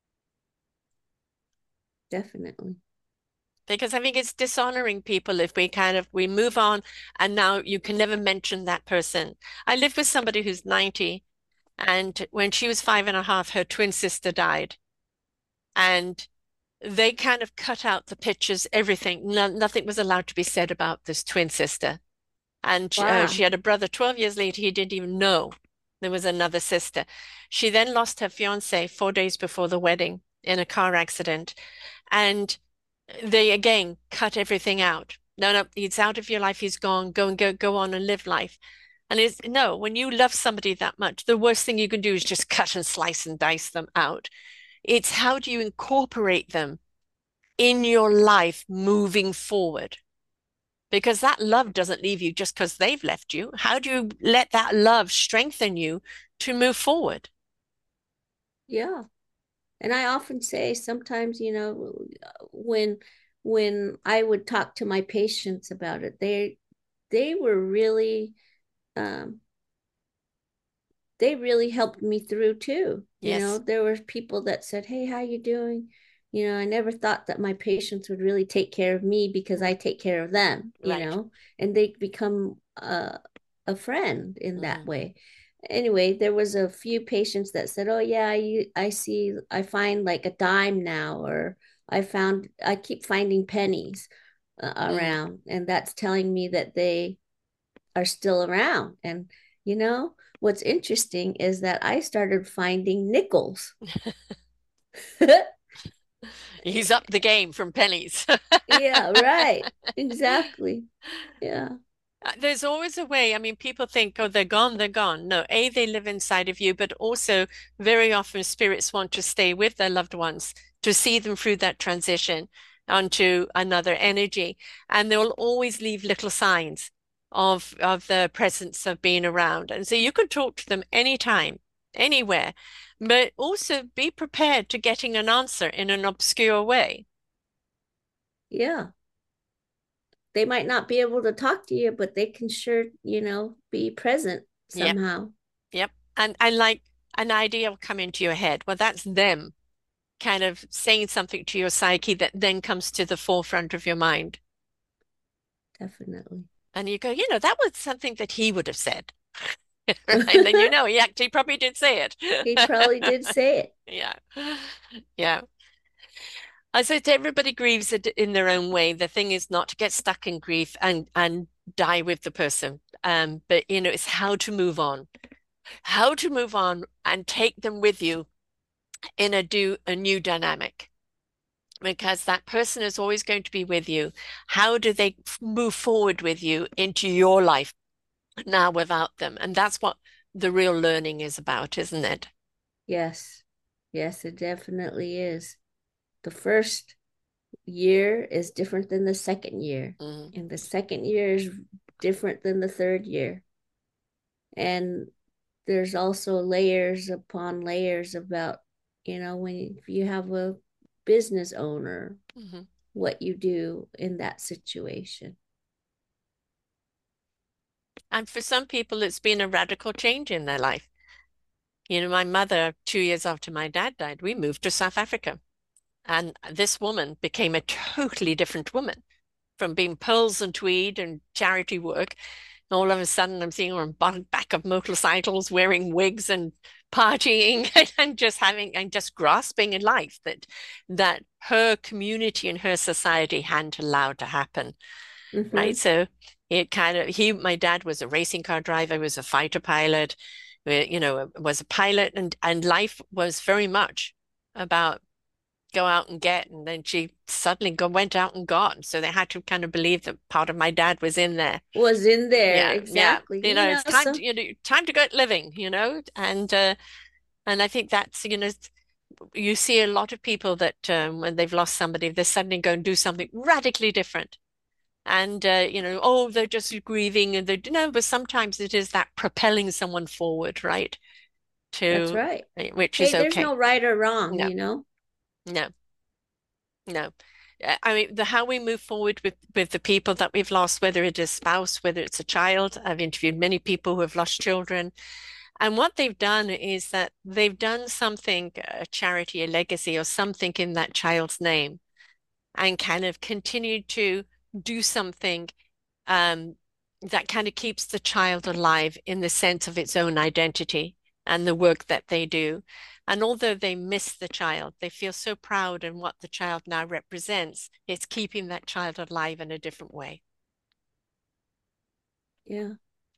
Definitely. Because I think it's dishonoring people if we move on and now you can never mention that person. I live with somebody who's 90, and when she was 5.5, her twin sister died. And they kind of cut out the pictures, everything. Nothing was allowed to be said about this twin sister. And she Wow. had a brother 12 years later. He didn't even know there was another sister. She then lost her fiance 4 days before the wedding in a car accident. And they again cut everything out. No, no, he's out of your life. He's gone. Go and go on and live life. And it's no, when you love somebody that much, the worst thing you can do is just cut and slice and dice them out. It's how do you incorporate them in your life moving forward? Because that love doesn't leave you just because they've left you. How do you let that love strengthen you to move forward? Yeah. And I often say sometimes, when I would talk to my patients about it, they were really um they really helped me through too. Yes. There were people that said, "Hey, how you doing?" I never thought that my patients would really take care of me because I take care of them, Right. and they become a friend in that Hmm. way. Anyway, there was a few patients that said, "Oh yeah, I see, I find like a dime now, or I keep finding pennies Mm. around, and that's telling me that they are still around." And what's interesting is that I started finding nickels. He's up the game from pennies. Yeah, right. Exactly. Yeah. There's always a way. I mean, people think, oh, they're gone, they're gone. No, A, they live inside of you, but also very often spirits want to stay with their loved ones to see them through that transition onto another energy. And they'll always leave little signs of the presence of being around. And so you can talk to them anytime, anywhere, but also be prepared to getting an answer in an obscure way. Yeah. They might not be able to talk to you, but they can sure, be present Yep, somehow. yep. And like an idea will come into your head. Well, that's them kind of saying something to your psyche that then comes to the forefront of your mind. Definitely. And you go, that was something that he would have said. Right? And then he actually probably did say it. He probably did say it. Yeah. Yeah. I said everybody grieves it in their own way. The thing is not to get stuck in grief and die with the person. But it's how to move on and take them with you in a new dynamic. Because that person is always going to be with you. How do they move forward with you into your life now without them? And that's what the real learning is about, isn't it? Yes. Yes, it definitely is. The first year is different than the second year, Mm. and the second year is different than the third year. And there's also layers upon layers about, when if you have a business owner, Hmm. what you do in that situation. And for some people, it's been a radical change in their life. My mother, 2 years after my dad died, we moved to South Africa. And this woman became a totally different woman from being pearls and tweed and charity work. All of a sudden, I'm seeing her on back of motorcycles, wearing wigs and partying and just grasping in life that her community and her society hadn't allowed to happen. Right. Mm-hmm. So my dad was a racing car driver, was a fighter pilot, was a pilot, and life was very much about go out and get. And then she suddenly went out and got. So they had to kind of believe that part of my dad was in there. Was in there Yeah, yeah. exactly. It's time to, time to get living, and I think that's, you see a lot of people that when they've lost somebody, they suddenly go and do something radically different. And oh, they're just grieving and they no, but sometimes it is that propelling someone forward, right? That's To right. which is Hey, there's okay. no right or wrong, No, no. No. I mean, the how we move forward with the people that we've lost, whether it is spouse, whether it's a child. I've interviewed many people who have lost children. And what they've done is that they've done something, a charity, a legacy, or something in that child's name, and kind of continued to do something um, that kind of keeps the child alive in the sense of its own identity and the work that they do. And although they miss the child, they feel so proud in what the child now represents. It's keeping that child alive in a different way. Yeah.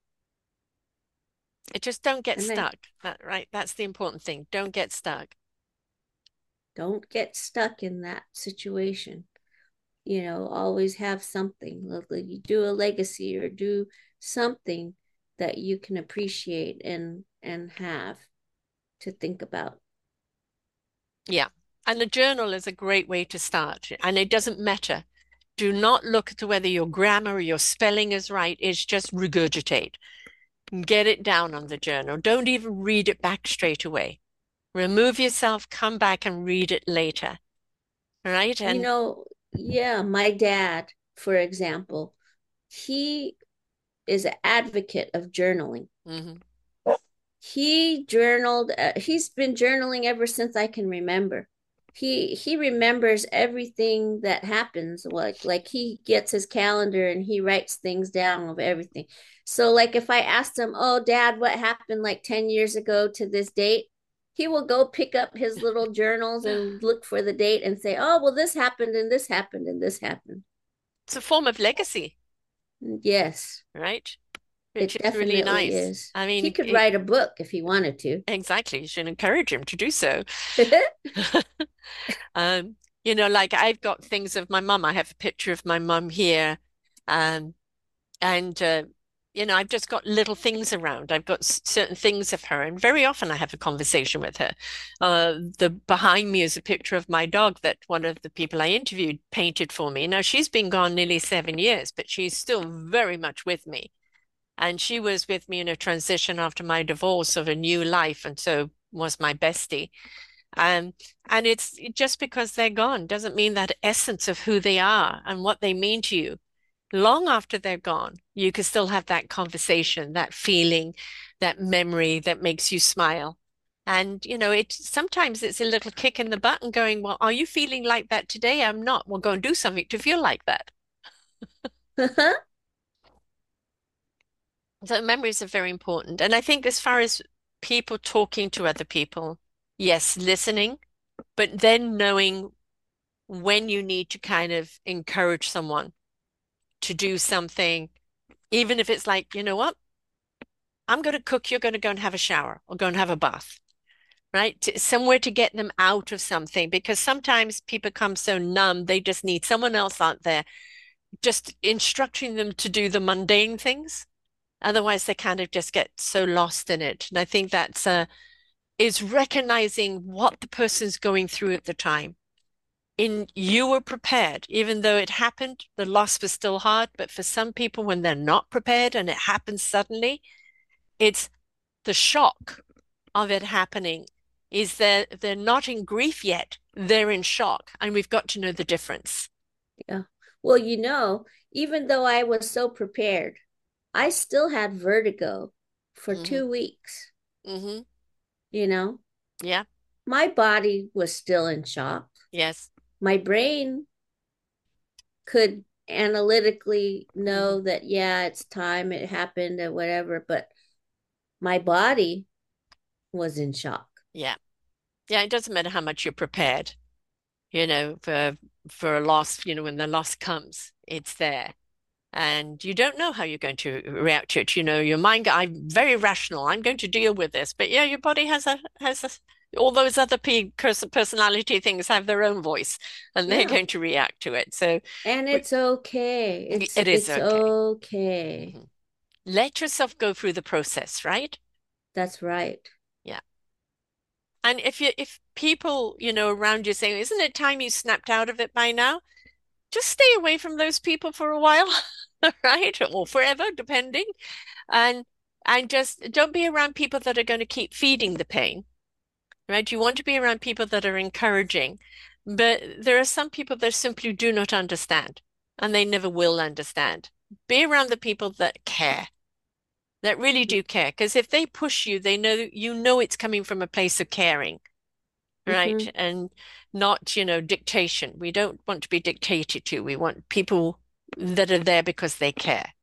It just don't get And I stuck. Right? That's the important thing. Don't get stuck. don't get stuck in that situation. Always have something. Like you do a legacy or do something that you can appreciate and have to think about. Yeah. And a journal is a great way to start. And it doesn't matter. Do not look to whether your grammar or your spelling is right. It's just regurgitate. Get it down on the journal. Don't even read it back straight away. Remove yourself, come back and read it later. Right? And Yeah, my dad, for example, he is an advocate of journaling. mhm. He's been journaling ever since I can remember. he remembers everything that happens. Like he gets his calendar and he writes things down of everything. So like if I asked him, "Oh, Dad, what happened like 10 years ago to this date?" He will go pick up his little journals and look for the date and say, "Oh, well, this happened and this happened and this happened." It's a form of legacy, Yes, right? Which it is really definitely nice. is. I He mean, could write a book if he wanted to. exactly. You should encourage him to do so. Um, like I've got things of my mum. I have a picture of my mum here. Um, and I've just got little things around. I've got certain things of her, and very often I have a conversation with her. The behind me is a picture of my dog that one of the people I interviewed painted for me. Now she's been gone nearly 7 years, but she's still very much with me. And she was with me in a transition after my divorce of a new life, and so was my bestie. Um, and it's just because they're gone doesn't mean that essence of who they are and what they mean to you. Long after they're gone, you can still have that conversation, that feeling, that memory that makes you smile. And it sometimes it's a little kick in the butt and going, well, are you feeling like that today? I'm not. Well, go and do something to feel like that. So memories are very important. And I think as far as people talking to other people, yes, listening, but then knowing when you need to kind of encourage someone to do something, even if it's like, you know what, I'm going to cook, you're going to go and have a shower or go and have a bath, right? Somewhere to get them out of something because sometimes people become so numb, they just need someone else out there just instructing them to do the mundane things. Otherwise, they kind of just get so lost in it. And I think that's is recognizing what the person's going through at the time. In you were prepared, even though it happened, the loss was still hard. But for some people, when they're not prepared and it happens suddenly, it's the shock of it happening is that they're not in grief yet. They're in shock. And we've got to know the difference. Yeah. Well, even though I was so prepared, I still had vertigo for Hmm. 2 weeks. Hmm. You know, Yeah. my body was still in shock. Yes. My brain could analytically Hmm. know that, yeah, it's time, it happened, or whatever, but my body was in shock. Yeah. Yeah. It doesn't matter how much you're prepared, for a loss, when the loss comes, it's there. And you don't know how you're going to react to it. Your mind, I'm very rational. I'm going to deal with this. But yeah, your body all those other personality things have their own voice and they're Yeah. going to react to it. So And we, it's okay. It's it is it's okay. okay. Mhm. Let yourself go through the process, right? That's right. Yeah. And if people, around you saying, isn't it time you snapped out of it by now? Just stay away from those people for a while, right? Or forever, depending. And and just don't be around people that are going to keep feeding the pain, right? You want to be around people that are encouraging, but there are some people that simply do not understand, and they never will understand. Be around the people that care, that really do care, because if they push you, they know it's coming from a place of caring, right? Mm-hmm. And not, dictation. We don't want to be dictated to. We want people that are there because they care.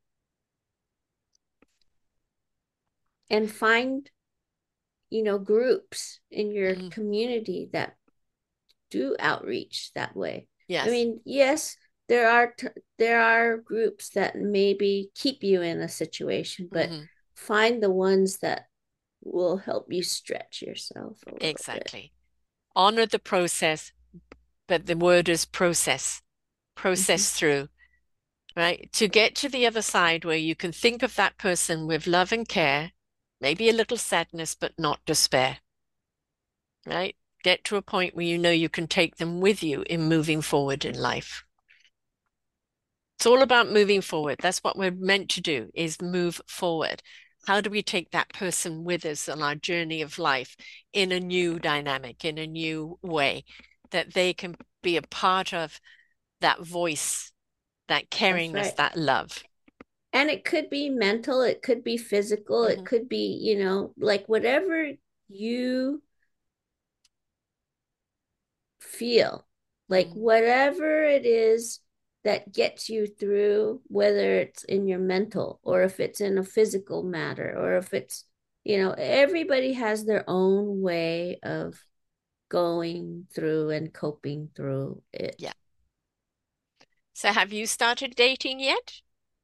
And find, groups in your Mhm. community that do outreach that way. I Yes. mean, yes, there are groups that maybe keep you in a situation, but Hmm. find the ones that will help you stretch yourself a little bit. Exactly. Honor the process, but the word is process. Mm-hmm. Process through, right? To get to the other side where you can think of that person with love and care, maybe a little sadness, but not despair, right? Get to a point where you know you can take them with you in moving forward in life. It's all about moving forward. That's what we're meant to do is move forward. How do we take that person with us on our journey of life in a new dynamic, in a new way, that they can be a part of that voice, that That's caringness, right. that love. And it could be mental, it could be physical, it Hmm. could be, like whatever you feel. Like Mm. whatever it is that gets you through, whether it's in your mental or if it's in a physical matter or if it's, everybody has their own way of going through and coping through it. Yeah. So have you started dating yet?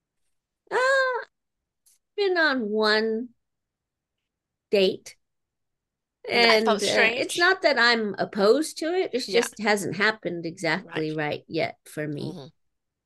Been on one date, And that felt and it's strange? not that I'm opposed to it, it Yeah, just hasn't happened exactly right. right yet for me. Hmm.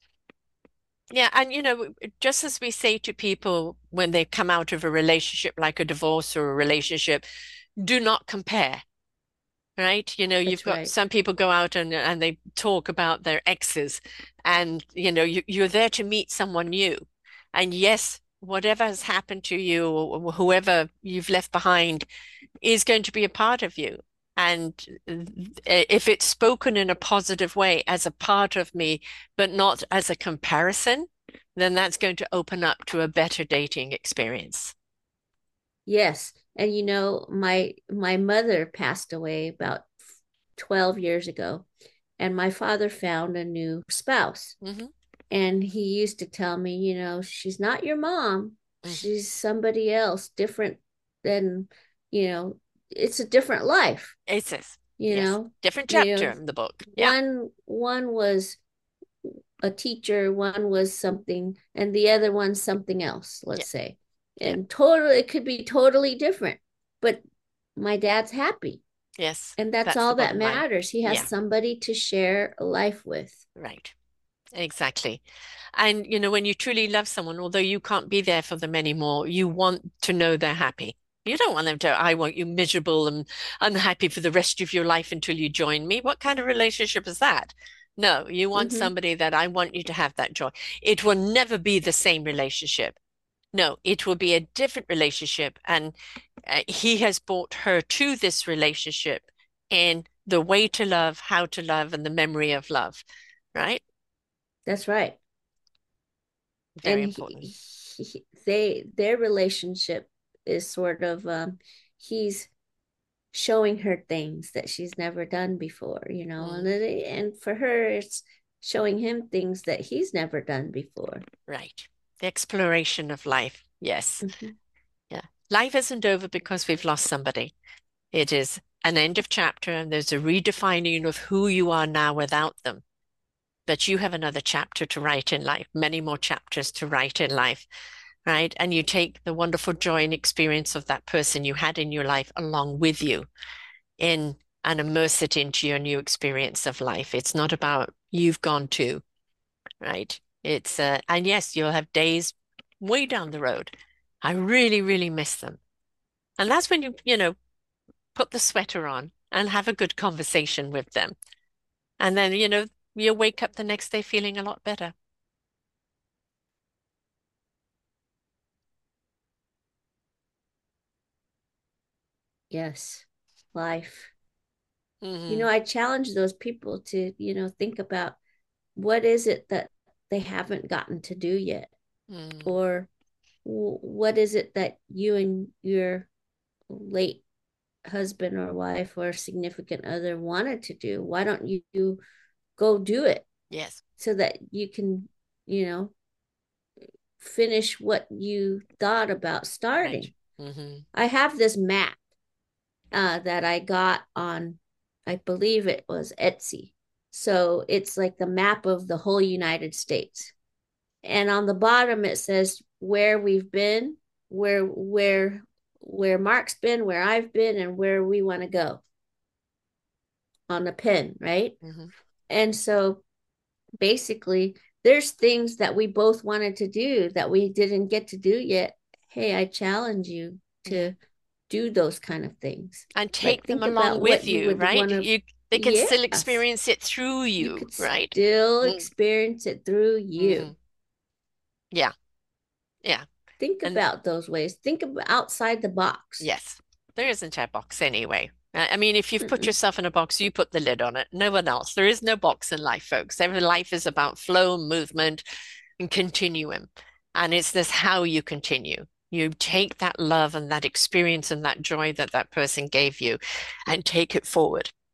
Yeah, and just as we say to people when they come out of a relationship like a divorce or a relationship, do not compare, right? You've That's got right. some people go out and they talk about their exes, and you're there to meet someone new. And yes, whatever has happened to you or whoever you've left behind is going to be a part of you. And if it's spoken in a positive way as a part of me, but not as a comparison, then that's going to open up to a better dating experience. Yes. And my mother passed away about 12 years ago, and my father found a new spouse. Hmm. And he used to tell me, she's not your mom. Hmm. She's somebody else, different than, you know, it's a different life, It says, you yes, know. different You know, chapter in the book. Yeah, one was a teacher, one was something, and the other one something else, yeah, let's say. yeah, And totally it could be totally different. But my dad's happy. yes. And that's That's the all that bottom line. matters. He has Yeah, somebody to share a life with. right. Exactly. And when you truly love someone, although you can't be there for them anymore, you want to know they're happy. You don't want them to, I want you miserable and unhappy for the rest of your life until you join me. What kind of relationship is that? No, you want Mm-hmm. somebody that I want you to have that joy. It will never be the same relationship. No, it will be a different relationship. And he has brought her to this relationship in the way to love, how to love, and the memory of love, right? That's right. Very And important. their relationship is sort of he's showing her things that she's never done before, and Mm, and for her it's showing him things that he's never done before. right. The exploration of life. Yes. Mm-hmm. Yeah. Life isn't over because we've lost somebody. It is an end of chapter, and there's a redefining of who you are now without them. But you have another chapter to write in life, many more chapters to write in life, right? And you take the wonderful joy and experience of that person you had in your life along with you in and immerse it into your new experience of life. It's not about you've gone to, right? And yes, you'll have days way down the road. I really, really miss them. And that's when put the sweater on and have a good conversation with them. And then, you'll wake up the next day feeling a lot better. Yes, life. Hmm. I challenge those people to think about what is it that they haven't gotten to do yet, Mm. or what is it that you and your late husband or wife or significant other wanted to do. Why don't you go do it Yes, so that you can, you know, finish what you thought about right. starting? Hmm. I have this map that I got on, I believe it was Etsy. So it's like the map of the whole United States. And on the bottom it says where we've been, where Mark's been, where I've been, and where we want to go on the pen, right? Hmm. And so basically, there's things that we both wanted to do that we didn't get to do yet. Hey, I challenge you Yeah. to do those kind of things. And Like take them think along about with what you you, would right? want to, They can still yes, experience it through you you, could right? still Mm. experience it through Hmm. you. Yeah, yeah. Think And about those ways. Think about outside the box. yes, there isn't a box anyway. I mean, if you've put Mm-mm. yourself in a box, you put the lid on it. No one else. There is no box in life, folks. Every life is about flow, movement, and continuum. And it's this how you continue. You take that love and that experience and that joy that that person gave you and take it forward.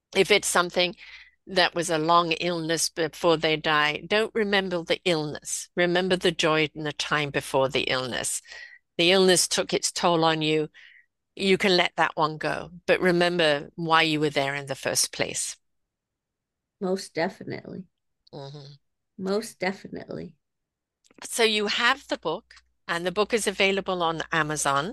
If it's something that was a long illness before they die, don't remember the illness. Remember the joy and the time before the illness. The illness took its toll on you. You can let that one go, but remember why you were there in the first place. Most definitely. Mhm. Most definitely. So you have the book, and the book is available on Amazon,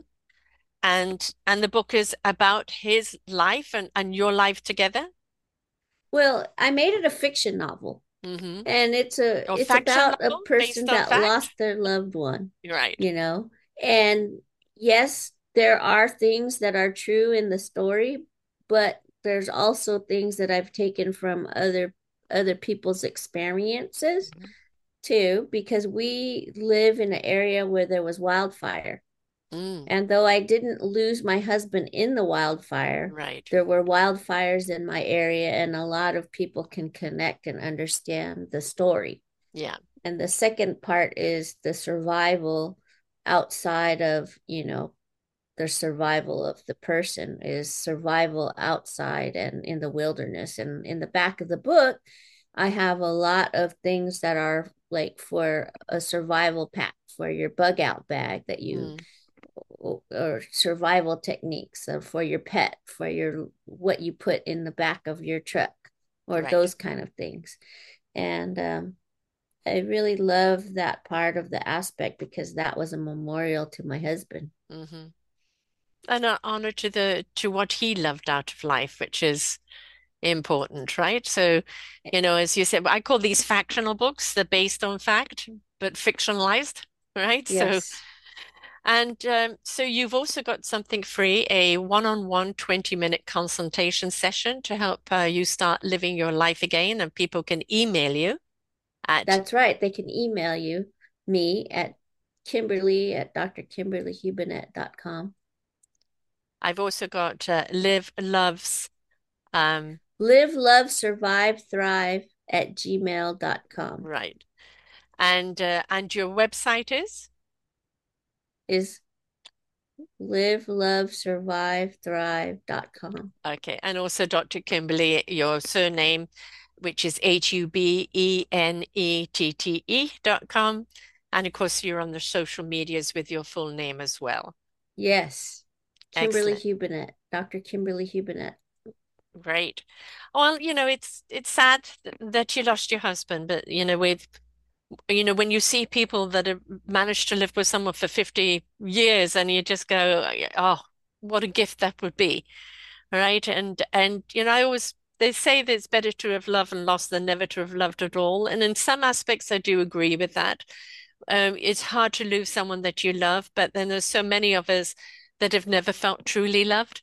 and the book is about his life and your life together. Well, I made it a fiction novel, Hmm. and Or it's factual about a novel person based on that lost fact. their loved one, You're right. you know. And yes, there are things that are true in the story, but there's also things that I've taken from other people's experiences Mhm. too, because we live in an area where there was wildfire. Mm, And though I didn't lose my husband in the wildfire, right. there were wildfires in my area, and a lot of people can connect and understand the story. Yeah. And the second part is the survival outside of, the survival of the person is survival outside and in the wilderness. And in the back of the book, I have a lot of things that are like for a survival pack for your bug out bag that you Mm, or survival techniques for your pet, for your what you put in the back of your truck, or right. those kind of things. And I really love that part of the aspect because that was a memorial to my husband. Hmm. And an honor to the to what he loved out of life, which is important, right? So, as you said, I call these factional books. They're based on fact, but fictionalized, right? So, Yes, and so you've also got something free, a one-on-one 20-minute consultation session to help you start living your life again, and people can email you at. that's right. They can email me at Kimberly at drkimberlyhubinet.com. I've also got Live Loves. Um, Live, love, survive, thrive at gmail.com right. And your website is? is live, love, survive, thrive.com. Okay. And also Dr. Kimberly, your surname, which is HUBENETTE.com. And of course, you're on the social medias with your full name as well. Yes. Kimberly Excellent. Hubinet, Dr. Kimberly Hubinet. Great. Well, it's sad that you lost your husband, but when you see people that have managed to live with someone for 50 years and you just go, oh, what a gift that would be. Right. And I always they say that it's better to have loved and lost than never to have loved at all. And in some aspects, I do agree with that. It's hard to lose someone that you love, but then there's so many of us that have never felt truly loved.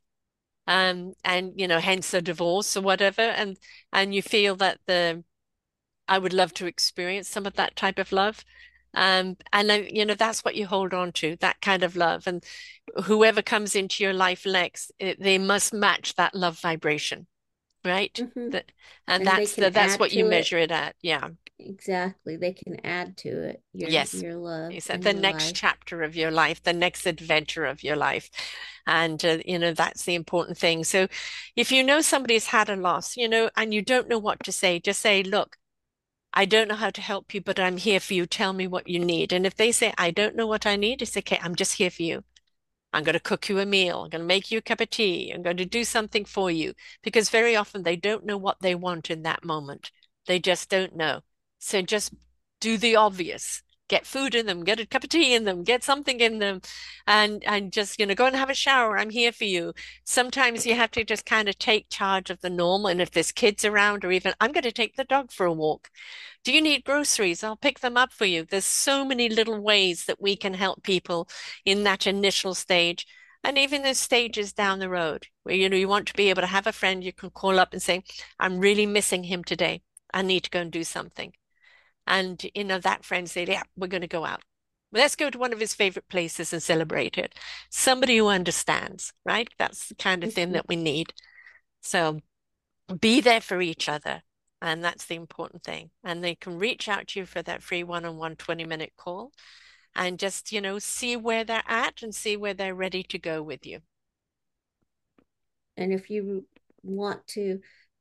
And hence the divorce or whatever. And you feel that the I would love to experience some of that type of love. And then, that's what you hold on to, that kind of love. And whoever comes into your life next, they must match that love vibration, right? Mm-hmm. That, and And they that's can that's add what you to it. measure it at. Yeah. Exactly. They can add to it Yes. your love It's in the your next life. chapter of your life, the next adventure of your life. And, that's the important thing. So if you know somebody's had a loss, and you don't know what to say, just say, look, I don't know how to help you, but I'm here for you. Tell me what you need. And if they say, I don't know what I need, it's okay. I'm just here for you. I'm going to cook you a meal. I'm going to make you a cup of tea. I'm going to do something for you because very often they don't know what they want in that moment. They just don't know. So just do the obvious. Get food in them, get a cup of tea in them, get something in them, and just, go and have a shower. I'm here for you. Sometimes you have to just kind of take charge of the normal. And if there's kids around, or even I'm going to take the dog for a walk. Do you need groceries? I'll pick them up for you. There's so many little ways that we can help people in that initial stage. And even the stages down the road where, you want to be able to have a friend you can call up and say, I'm really missing him today. I need to go and do something. And, that friend said, yeah, we're going to go out. Let's go to one of his favorite places and celebrate it. Somebody who understands, right? That's the kind of thing Mm-hmm. that we need. So be there for each other. And that's the important thing. And they can reach out to you for that free one-on-one 20-minute call and just, see where they're at and see where they're ready to go with you. And if you want to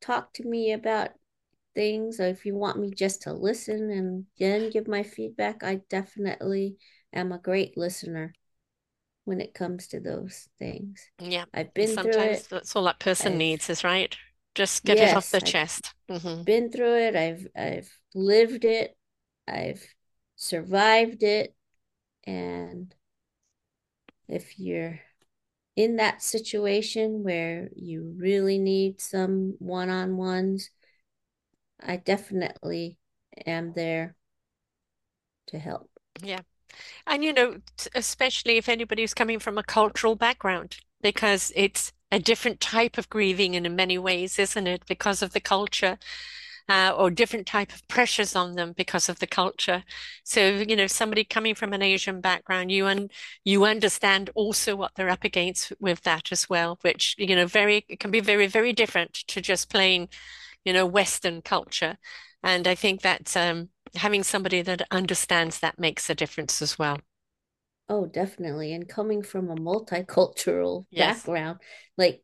talk to me about things, or if you want me just to listen and then give my feedback, I definitely am a great listener when it comes to those things. Yeah. I've been through Sometimes it. that's all that person I've needs is right. Just get it off yes, the I've chest. been through it. I've lived it. I've survived it. And if you're in that situation where you really need some one-on-ones, I definitely am there to help. Yeah. And especially if anybody's coming from a cultural background, because it's a different type of grieving in many ways, isn't it? Because of the culture, or different type of pressures on them because of the culture. So, somebody coming from an Asian background, you understand also what they're up against with that as well, which, it can be very, very different to just plain, Western culture. And I think that having somebody that understands that makes a difference as well. Oh, definitely. And coming from a multicultural Yes. background, like,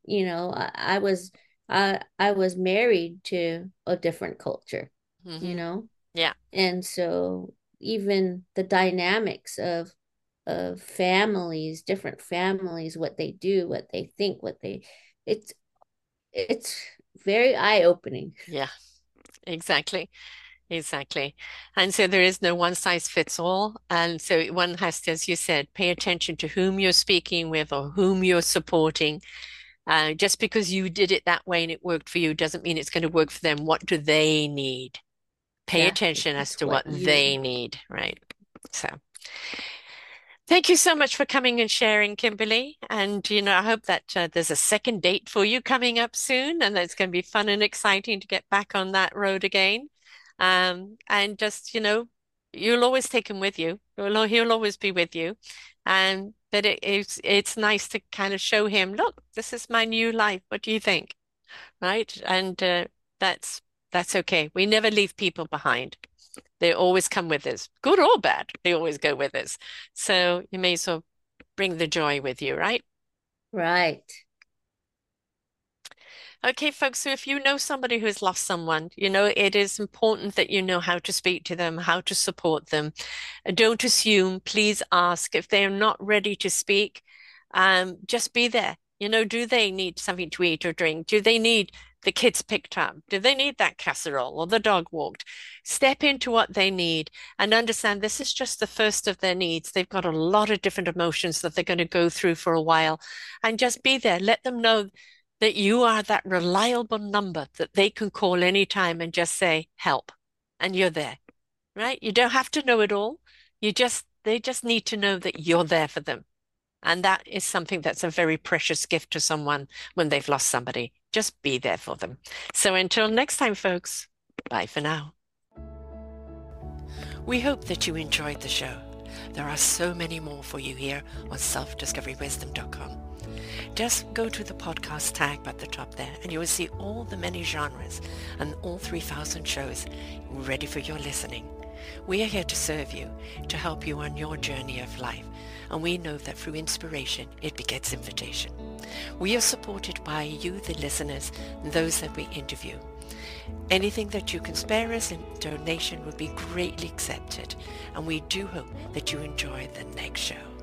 I was married to a different culture, you Hmm. know? Yeah. And so even the dynamics of families, different families, what they do, what they think, it's it's very eye-opening. Yeah. Exactly. Exactly. And so there is no one size fits all. And so one has to, as you said, pay attention to whom you're speaking with or whom you're supporting. Just because you did it that way and it worked for you doesn't mean it's going to work for them. What do they need? Pay Exactly. attention as It's to what what you they need, right? So thank you so much for coming and sharing, Kimberly. And, I hope that there's a second date for you coming up soon, and that it's going to be fun and exciting to get back on that road again. And just, you'll always take him with you. He'll always be with you. And but it's nice to kind of show him, look, this is my new life. What do you think? Right? And that's that's okay. We never leave people behind. They always come with us, good or bad. They always go with us. So you may as well bring the joy with you, right? right. Okay, folks, so if you know somebody who has lost someone, it is important that you know how to speak to them, how to support them. Don't assume, please ask. If they're not ready to speak, just be there. Do they need something to eat or drink? Do they need the kids picked up? Do they need that casserole or the dog walked? Step into what they need and understand this is just the first of their needs. They've got a lot of different emotions that they're going to go through for a while. And just be there. Let them know that you are that reliable number that they can call anytime and just say, help. And you're there, right? You don't have to know it all. They just need to know that you're there for them. And that is something that's a very precious gift to someone when they've lost somebody. Just be there for them. So until next time, folks, bye for now. We hope that you enjoyed the show. There are so many more for you here on selfdiscoverywisdom.com. Just go to the podcast tag at the top there and you will see all the many genres and all 3,000 shows ready for your listening. We are here to serve you, to help you on your journey of life, and we know that through inspiration, it begets invitation. We are supported by you, the listeners, and those that we interview. Anything that you can spare us in donation would be greatly accepted, and we do hope that you enjoy the next show.